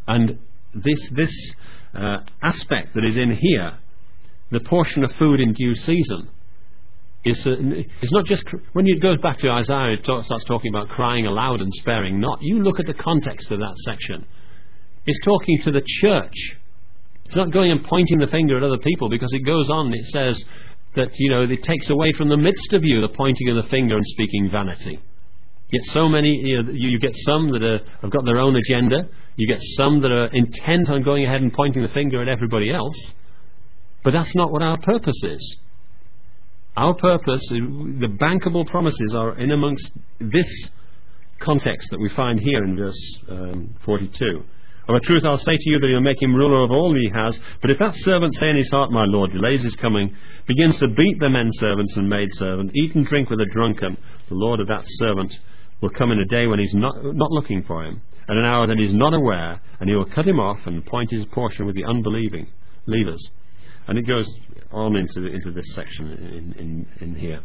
S1: And this aspect that is in here, the portion of food in due season, it's not just when it goes back to Isaiah, it starts talking about crying aloud and sparing not. You look at the context of that section. It's talking to the church. It's not going and pointing the finger at other people, because it goes on. It says that it takes away from the midst of you the pointing of the finger and speaking vanity. Yet so many, you get some that have got their own agenda. You get some that are intent on going ahead and pointing the finger at everybody else. But that's not what our purpose is. Our purpose, the bankable promises, are in amongst this context that we find here in verse 42. Of a truth I'll say to you that he'll make him ruler of all that he has. But if that servant say in his heart, my Lord delays his coming, begins to beat the men servants and maid servant, eat and drink with the drunken, the Lord of that servant will come in a day when he's not looking for him, and an hour that he's not aware, and he will cut him off and point his portion with the unbelieving leaders. And it goes on into this section in here.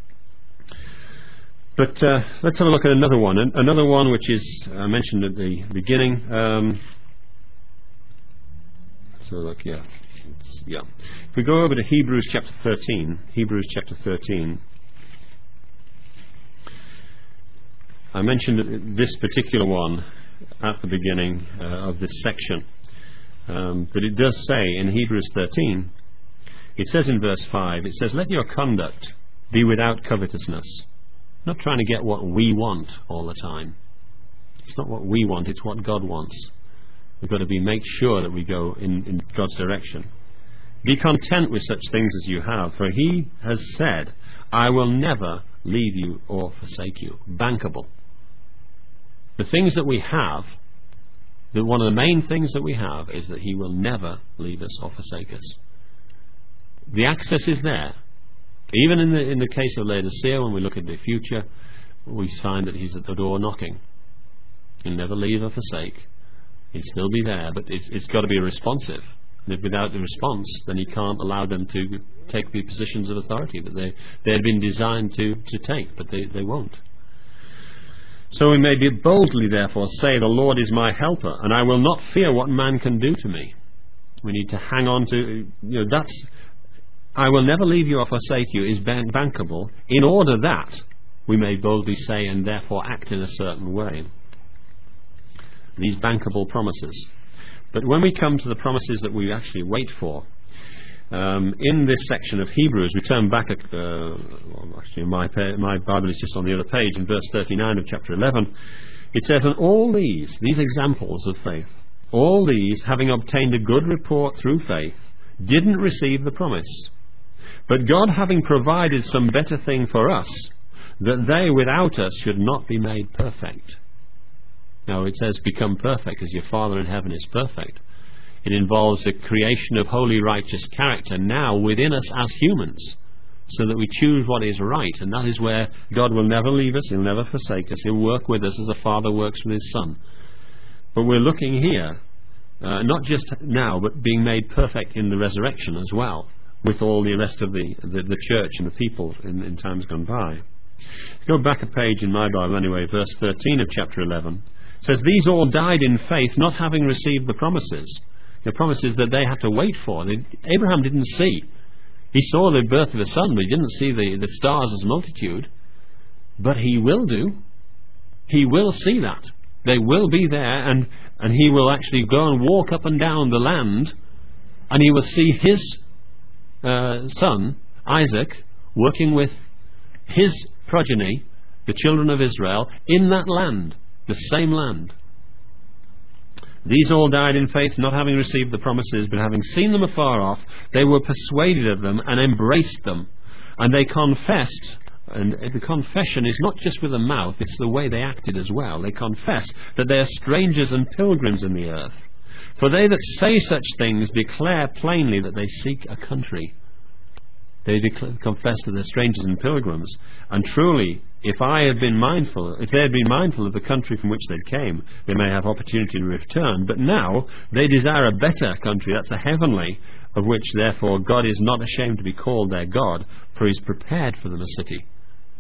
S1: But let's have a look at another one. Another one which is mentioned at the beginning. So look, if we go over to Hebrews chapter 13, I mentioned this particular one at the beginning of this section. But it does say in Hebrews 13, it says in verse 5, it says, let your conduct be without covetousness. Not trying to get what we want all the time. It's not what we want, it's what God wants. We've got to make sure that we go in God's direction. Be content with such things as you have, for he has said, I will never leave you or forsake you. Bankable. The things that we have, one of the main things that we have is that he will never leave us or forsake us. The access is there. Even in the case of Laodicea, when we look at the future, we find that he's at the door knocking. He'll never leave or forsake. He'll still be there, but it's got to be responsive. And if without the response, then he can't allow them to take the positions of authority that they had been designed to take, but they won't. So we may boldly, therefore, say, the Lord is my helper, and I will not fear what man can do to me. We need to hang on to, that's, I will never leave you or forsake you, is bankable, in order that we may boldly say and therefore act in a certain way. These bankable promises. But when we come to the promises that we actually wait for, in this section of Hebrews, we turn back, actually my Bible is just on the other page, in verse 39 of chapter 11, it says, and all these examples of faith, all these, having obtained a good report through faith, didn't receive the promise. But God having provided some better thing for us, that they without us should not be made perfect. Now it says, become perfect as your Father in heaven is perfect. It involves the creation of holy, righteous character now within us as humans, so that we choose what is right, and that is where God will never leave us, he'll never forsake us, he'll work with us as a father works with his son. But we're looking here, not just now, but being made perfect in the resurrection as well, with all the rest of the church and the people in times gone by. Go back a page in my Bible anyway, verse 13 of chapter 11. It says, these all died in faith, not having received the promises. The promises that they had to wait for. Abraham didn't see. He saw the birth of a son, but he didn't see the stars as a multitude. But he will do. He will see that. They will be there, and he will actually go and walk up and down the land, and he will see his son, Isaac, working with his progeny, the children of Israel, in that land, the same land. These all died in faith, not having received the promises, but having seen them afar off, they were persuaded of them and embraced them. And they confessed, and the confession is not just with the mouth, it's the way they acted as well. They confess that they are strangers and pilgrims in the earth. For they that say such things declare plainly that they seek a country. They confess that they're strangers and pilgrims. And truly, if they had been mindful of the country from which they came, they may have opportunity to return. But now they desire a better country, that's a heavenly, of which therefore God is not ashamed to be called their God, for he's prepared for them a city.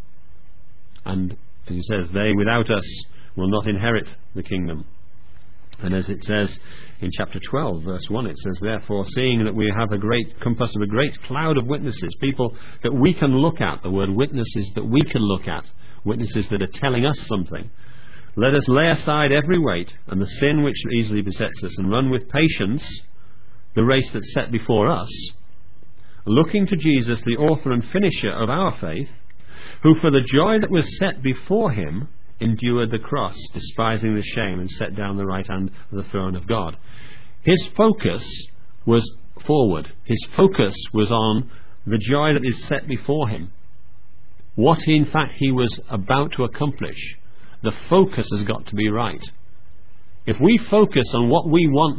S1: And he says, they without us will not inherit the kingdom. And as it says in chapter 12, verse 1, it says, therefore, seeing that we have compassed of a great cloud of witnesses, people that we can look at, the word witnesses that we can look at, witnesses that are telling us something, let us lay aside every weight and the sin which easily besets us, and run with patience the race that's set before us, looking to Jesus, the author and finisher of our faith, who for the joy that was set before him endured the cross, despising the shame, and sat down at the right hand of the throne of God. His focus was forward. His focus was on the joy that is set before him. What in fact he was about to accomplish. The focus has got to be right. If we focus on what we want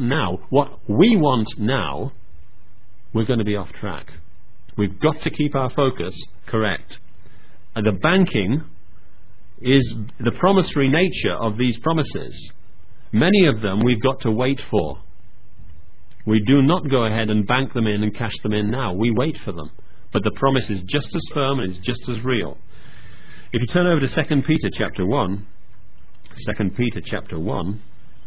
S1: now, we're going to be off track. We've got to keep our focus correct. And the banking is the promissory nature of these promises. Many of them we've got to wait for. We do not go ahead and bank them in and cash them in now. We wait for them. But the promise is just as firm and is just as real. If you turn over to 2 Peter chapter 1, 2 Peter chapter 1,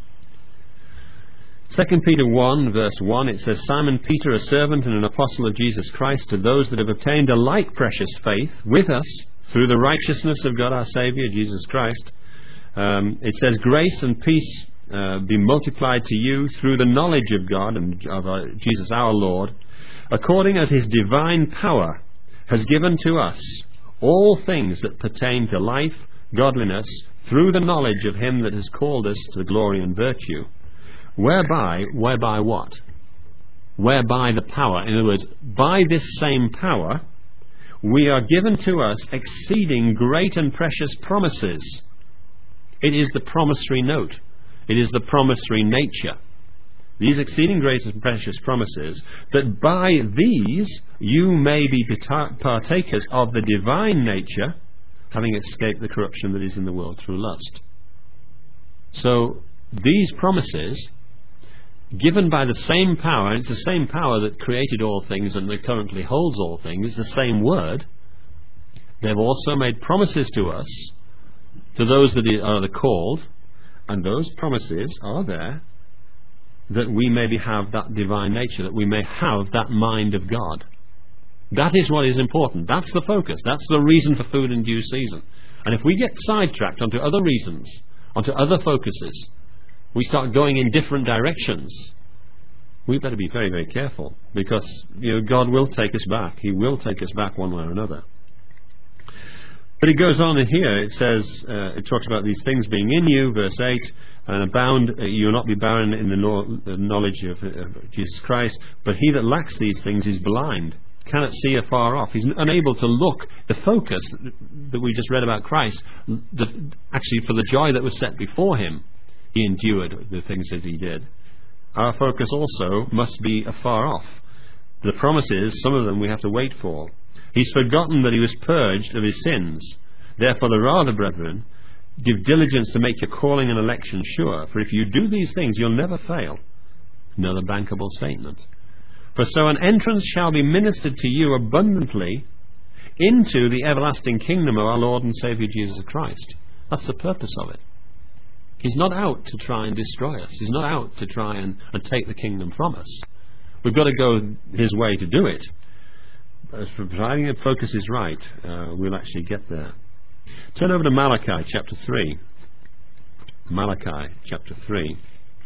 S1: 2 Peter 1 verse 1, it says, Simon Peter, a servant and an apostle of Jesus Christ, to those that have obtained a like precious faith with us through the righteousness of God our Saviour, Jesus Christ. It says, grace and peace be multiplied to you through the knowledge of God and of Jesus our Lord, according as his divine power has given to us all things that pertain to life, godliness, through the knowledge of him that has called us to glory and virtue. Whereby what? Whereby the power. In other words, by this same power, we are given to us exceeding great and precious promises. It is the promissory note. It is the promissory nature. These exceeding great and precious promises, that by these you may be partakers of the divine nature, having escaped the corruption that is in the world through lust. So, these promises, given by the same power, and it's the same power that created all things and that currently holds all things, the same word, they've also made promises to us, to those that are the called, and those promises are there that we may have that divine nature, that we may have that mind of God. That is what is important. That's the focus. That's the reason for food in due season. And if we get sidetracked onto other reasons, onto other focuses, we start going in different directions, we better be very, very careful, because God will take us back. He will take us back one way or another. But it goes on in here. It says, it talks about these things being in you, verse 8, and abound, you will not be barren in the knowledge of Jesus Christ, but he that lacks these things is blind, cannot see afar off. He's unable to look. The focus that we just read about Christ, actually for the joy that was set before him, he endured the things that he did. Our focus also must be afar off. The promises, some of them we have to wait for. He's forgotten that he was purged of his sins. Therefore the rather, brethren, give diligence to make your calling and election sure. For if you do these things, you'll never fail. Another bankable statement. For so an entrance shall be ministered to you abundantly into the everlasting kingdom of our Lord and Saviour Jesus Christ. That's the purpose of it. He's not out to try and destroy us. He's not out to try and take the kingdom from us. We've got to go his way to do it. But providing the focus is right, we'll actually get there. Turn over to Malachi chapter 3. Malachi chapter 3.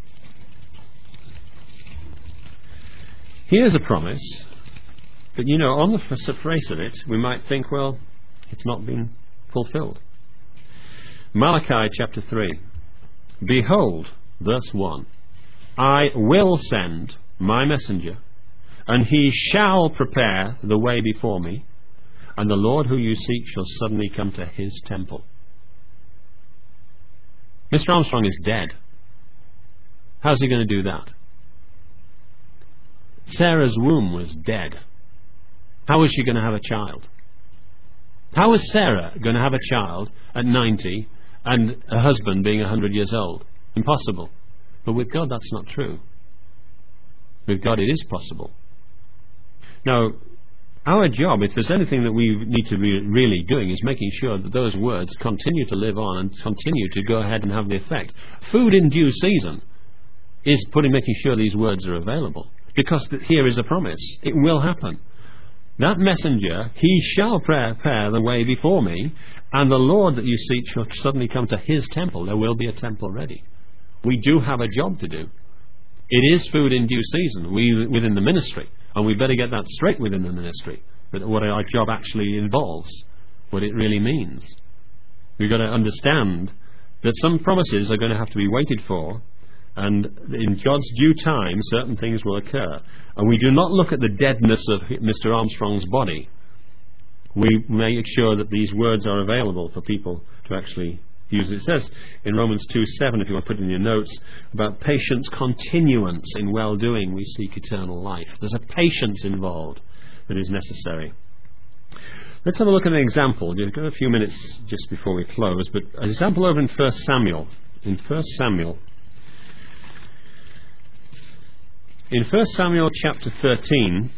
S1: Here's a promise that, on the face of it, we might think, well, it's not been fulfilled. Malachi chapter 3. Behold, verse 1, I will send my messenger, and he shall prepare the way before me, and the Lord who you seek shall suddenly come to his temple. Mr. Armstrong is dead. How's he going to do that? Sarah's womb was dead. How was she going to have a child? How was Sarah going to have a child at 90 and a husband being 100 years old? Impossible. But with God that's not true. With God it is possible. Now, our job, if there's anything that we need to be really doing, is making sure that those words continue to live on and continue to go ahead and have the effect. Food in due season. is making sure these words are available. Because here is a promise. It will happen. That messenger, he shall prepare the way before me, and the Lord that you seek shall suddenly come to his temple. There will be a temple ready. We do have a job to do. It is food in due season within the ministry, and we better get that straight within the ministry, that what our job actually involves, what it really means. We've got to understand that some promises are going to have to be waited for, and in God's due time certain things will occur. And we do not look at the deadness of Mr. Armstrong's body. We make sure that these words are available for people to actually use it. It says in Romans 2:7, if you want to put it in your notes, about patience continuance in well-doing we seek eternal life. There's a patience involved that is necessary. Let's have a look at an example. We've got a few minutes just before we close, but an example over in 1 Samuel. In 1 Samuel chapter 13,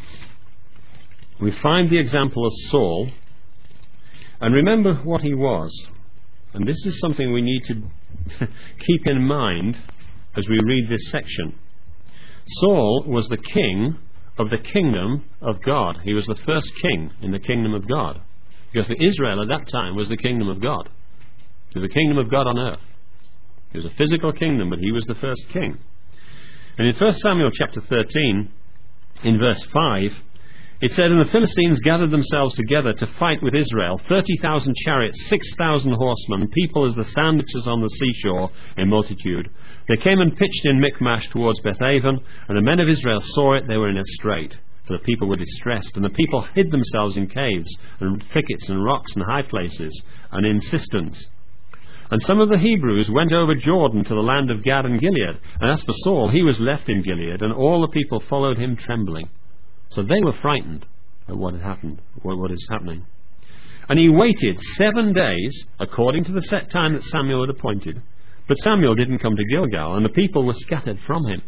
S1: we find the example of Saul, and remember what he was. And this is something we need to keep in mind as we read this section. Saul was the king of the kingdom of God. He was the first king in the kingdom of God. Because Israel at that time was the kingdom of God. It was the kingdom of God on earth. It was a physical kingdom, but he was the first king. And in 1 Samuel chapter 13, in verse 5, it said, "And the Philistines gathered themselves together to fight with Israel, 30,000 chariots, 6,000 horsemen, people as the sand which is on the seashore in multitude. They came and pitched in Michmash towards Bethaven, and the men of Israel saw it, they were in a strait, for the people were distressed. And the people hid themselves in caves and thickets and rocks and high places and in cisterns. And some of the Hebrews went over Jordan to the land of Gad and Gilead. And as for Saul, he was left in Gilead, and all the people followed him trembling." So they were frightened at what had happened, what is happening. "And he waited 7 days, according to the set time that Samuel had appointed. But Samuel didn't come to Gilgal, and the people were scattered from him."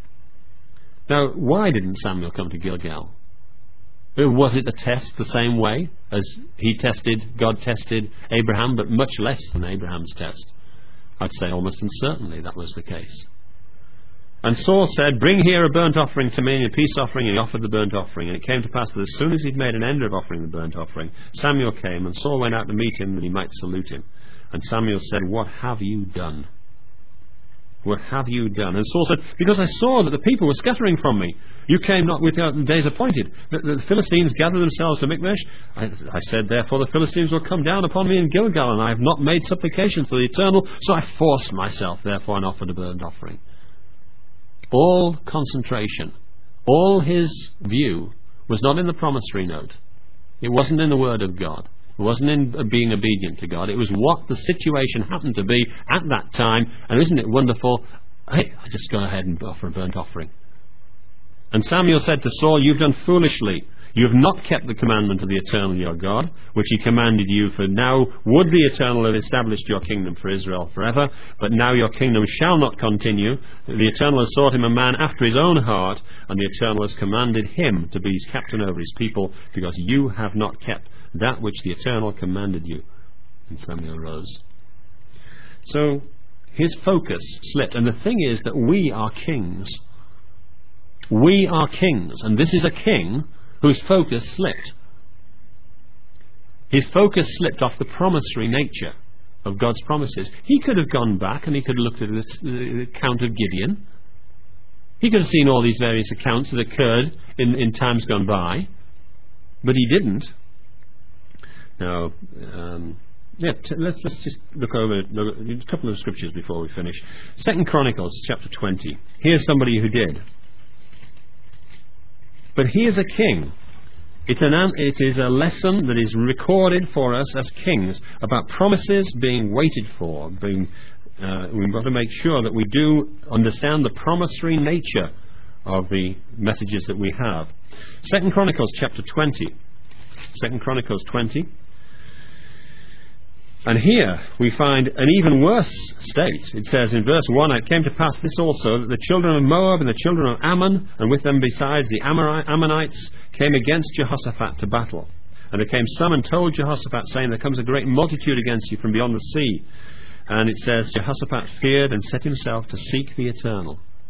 S1: Now, why didn't Samuel come to Gilgal? Was it a test the same way as God tested Abraham, but much less than Abraham's test? I'd say almost and certainly that was the case. "And Saul said, 'Bring here a burnt offering to me and a peace offering,' and he offered the burnt offering. And it came to pass that as soon as he'd made an end of offering the burnt offering, Samuel came, and Saul went out to meet him that he might salute him. And Samuel said, 'What have you done? What have you done?' And Saul said, 'Because I saw that the people were scattering from me. You came not without the days appointed. The Philistines gathered themselves to Michmash. I said, therefore the Philistines will come down upon me in Gilgal, and I have not made supplication to the Eternal, so I forced myself, therefore, and offered a burnt offering.'" All concentration, all his view was not in the promissory note. It wasn't in the Word of God. It wasn't in being obedient to God. It was what the situation happened to be at that time. And isn't it wonderful? Hey, I just go ahead and offer a burnt offering. And Samuel said to Saul, "You've done foolishly. You have not kept the commandment of the Eternal your God, which he commanded you. For now would the Eternal have established your kingdom for Israel forever, but now your kingdom shall not continue. The Eternal has sought him a man after his own heart, and the Eternal has commanded him to be his captain over his people, because you have not kept that which the Eternal commanded you." And Samuel rose. So his focus slipped. And the thing is that we are kings. We are kings, and this is a king whose focus slipped. His focus slipped off the promissory nature of God's promises. He could have gone back and he could have looked at the account of Gideon. He could have seen all these various accounts that occurred in times gone by, but he didn't. Now, let's just look over a couple of scriptures before we finish. 2 Chronicles chapter 20. Here's somebody who did. But he is a king. It is a lesson that is recorded for us as kings about promises being waited for. We've got to make sure that we do understand the promissory nature of the messages that we have. 2 Chronicles chapter 20. 2 Chronicles 20. And here we find an even worse state. It says in verse 1, "It came to pass this also, that the children of Moab and the children of Ammon, and with them besides the Ammonites, came against Jehoshaphat to battle. And there came some and told Jehoshaphat, saying, There comes a great multitude against you from beyond the sea. And it says, Jehoshaphat feared and set himself to seek the Eternal.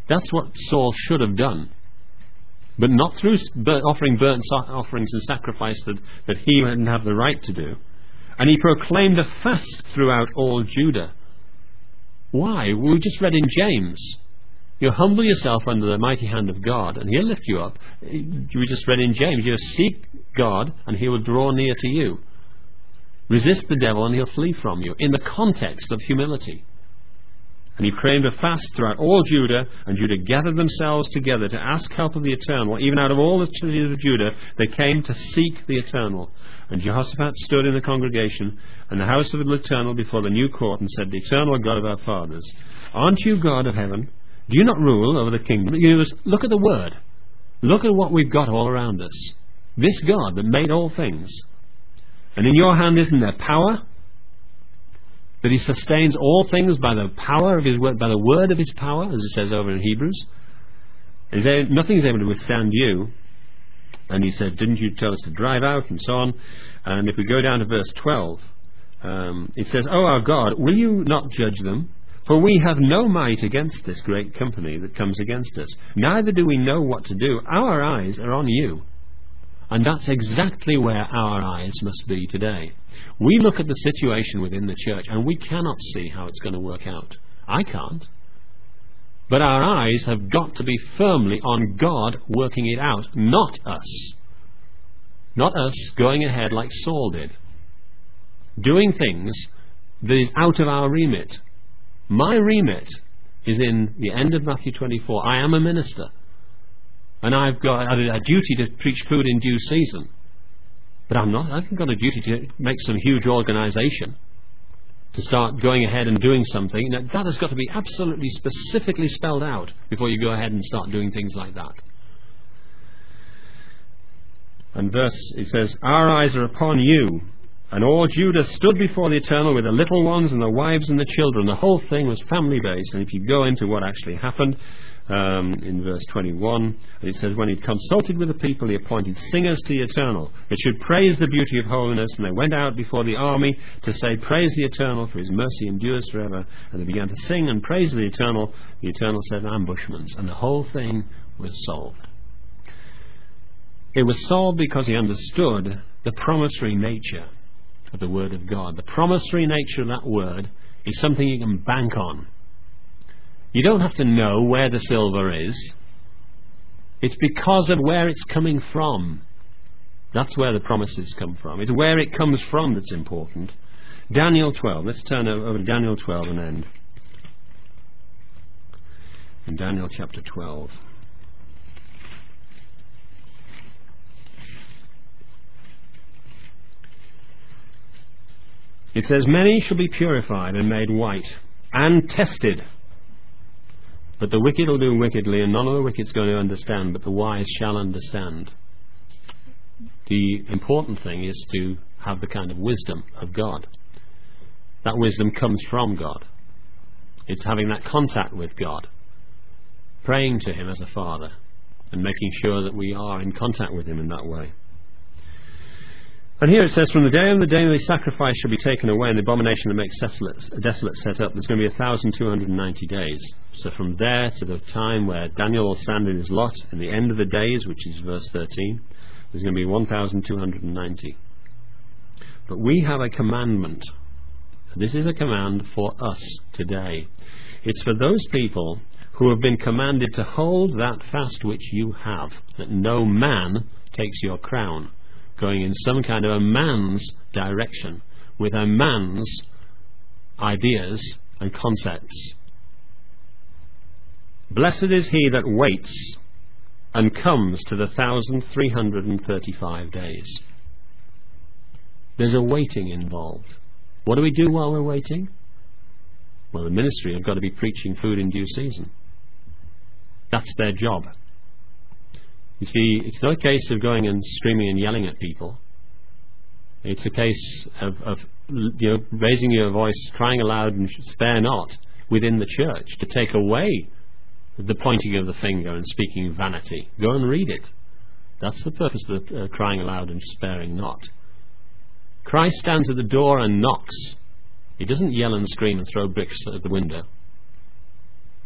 S1: That's what Saul should have done. But not through offering burnt offerings and sacrifice that he didn't have the right to do. And he proclaimed a fast throughout all Judah. Why? We just read in James. You humble yourself under the mighty hand of God, and He'll lift you up. We just read in James, you seek God, and He will draw near to you. Resist the devil, and he'll flee from you, in the context of humility. And he proclaimed a fast throughout all Judah, and Judah gathered themselves together to ask help of the Eternal. Even out of all the cities of Judah, they came to seek the Eternal. And Jehoshaphat stood in the congregation and the house of the Eternal before the new court and said, "The Eternal God of our fathers, aren't you God of heaven? Do you not rule over the kingdom?" Look at the word. Look at what we've got all around us. This God that made all things. And in your hand isn't there power? That He sustains all things by the power of His word, by the word of His power, as it says over in Hebrews. Nothing is able to withstand you. And He said, "Didn't you tell us to drive out?" and so on. And if we go down to verse 12, it says, "O our God, will you not judge them? For we have no might against this great company that comes against us. Neither do we know what to do. Our eyes are on you." And that's exactly where our eyes must be today. We look at the situation within the church and we cannot see how it's going to work out. I can't. But our eyes have got to be firmly on God working it out, not us. Not us going ahead like Saul did, doing things that is out of our remit. My remit is in the end of Matthew 24. I am a minister. And I've got a duty to preach food in due season. But I haven't got a duty to make some huge organisation, to start going ahead and doing something. Now, that has got to be absolutely specifically spelled out before you go ahead and start doing things like that. And it says, "Our eyes are upon you." And all Judah stood before the Eternal with the little ones and the wives and the children. The whole thing was family-based. And if you go into what actually happened, in verse 21, it says, "When he'd consulted with the people, he appointed singers to the Eternal that should praise the beauty of holiness. And they went out before the army to say, 'Praise the Eternal, for His mercy endures forever.' And they began to sing and praise the Eternal. The Eternal said, 'Ambushments.'" And the whole thing was solved. It was solved because he understood the promissory nature of the Word of God. The promissory nature of that Word is something you can bank on. You don't have to know where the silver is. It's because of where it's coming from. That's where the promises come from. It's where it comes from that's important. Daniel 12. Let's turn over to Daniel 12 and end. In Daniel chapter 12. It says, "Many shall be purified and made white and tested. But the wicked will do wickedly, and none of the wicked's going to understand, but the wise shall understand." The important thing is to have the kind of wisdom of God. That wisdom comes from God. It's having that contact with God, praying to Him as a Father, and making sure that we are in contact with Him in that way. And here it says, "From the day on the daily sacrifice shall be taken away, and the abomination that makes desolate set up." There's going to be 1,290 days. So from there to the time where Daniel will stand in his lot, in the end of the days, which is verse 13, there's going to be 1,290. But we have a commandment. This is a command for us today. It's for those people who have been commanded to hold that fast which you have, that no man takes your crown, going in some kind of a man's direction, with a man's ideas and concepts. "Blessed is he that waits and comes to the 1,335 days." There's a waiting involved. What do we do while we're waiting? Well, the ministry have got to be preaching food in due season. That's their job. You see, it's not a case of going and screaming and yelling at people. It's a case of raising your voice, crying aloud and spare not within the church, to take away the pointing of the finger and speaking vanity. Go and read it. That's the purpose of the crying aloud and sparing not. Christ stands at the door and knocks. He doesn't yell and scream and throw bricks at the window.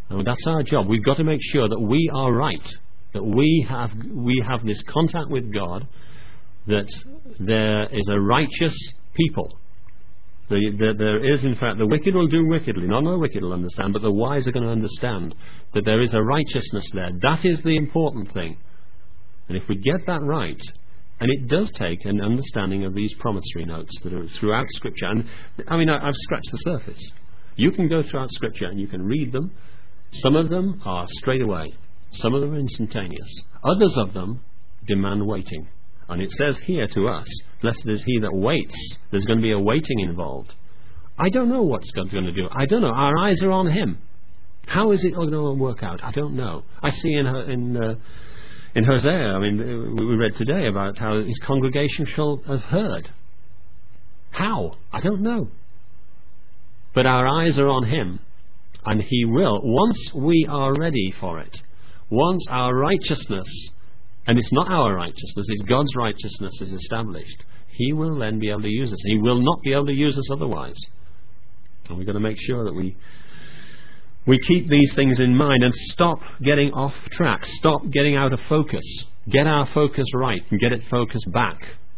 S1: And that's our job. We've got to make sure that we are right, that we have this contact with God, that there is a righteous people. There is, in fact, the wicked will do wickedly. Not the wicked will understand, but the wise are going to understand that there is a righteousness there. That is the important thing. And if we get that right, and it does take an understanding of these promissory notes that are throughout Scripture. And I mean, I've scratched the surface. You can go throughout Scripture and you can read them. Some of them are straight away. Some of them are instantaneous. Others of them demand waiting. And it says here to us, blessed is he that waits. There's going to be a waiting involved. I don't know what God's going to do. I don't know. Our eyes are on him. How is it going to work out? I don't know. I see in Hosea, I mean, we read today about how his congregation shall have heard. How? I don't know. But our eyes are on him, and he will, once we are ready for it, once our righteousness, and it's not our righteousness, it's God's righteousness, is established, he will then be able to use us. He will not be able to use us otherwise. And we've got to make sure that we keep these things in mind and stop getting off track, stop getting out of focus, get our focus right and get it focused back.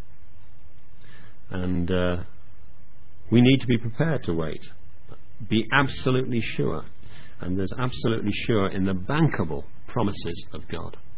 S1: And we need to be prepared to wait. Be absolutely sure. And there's absolutely sure in the bankable promises of God.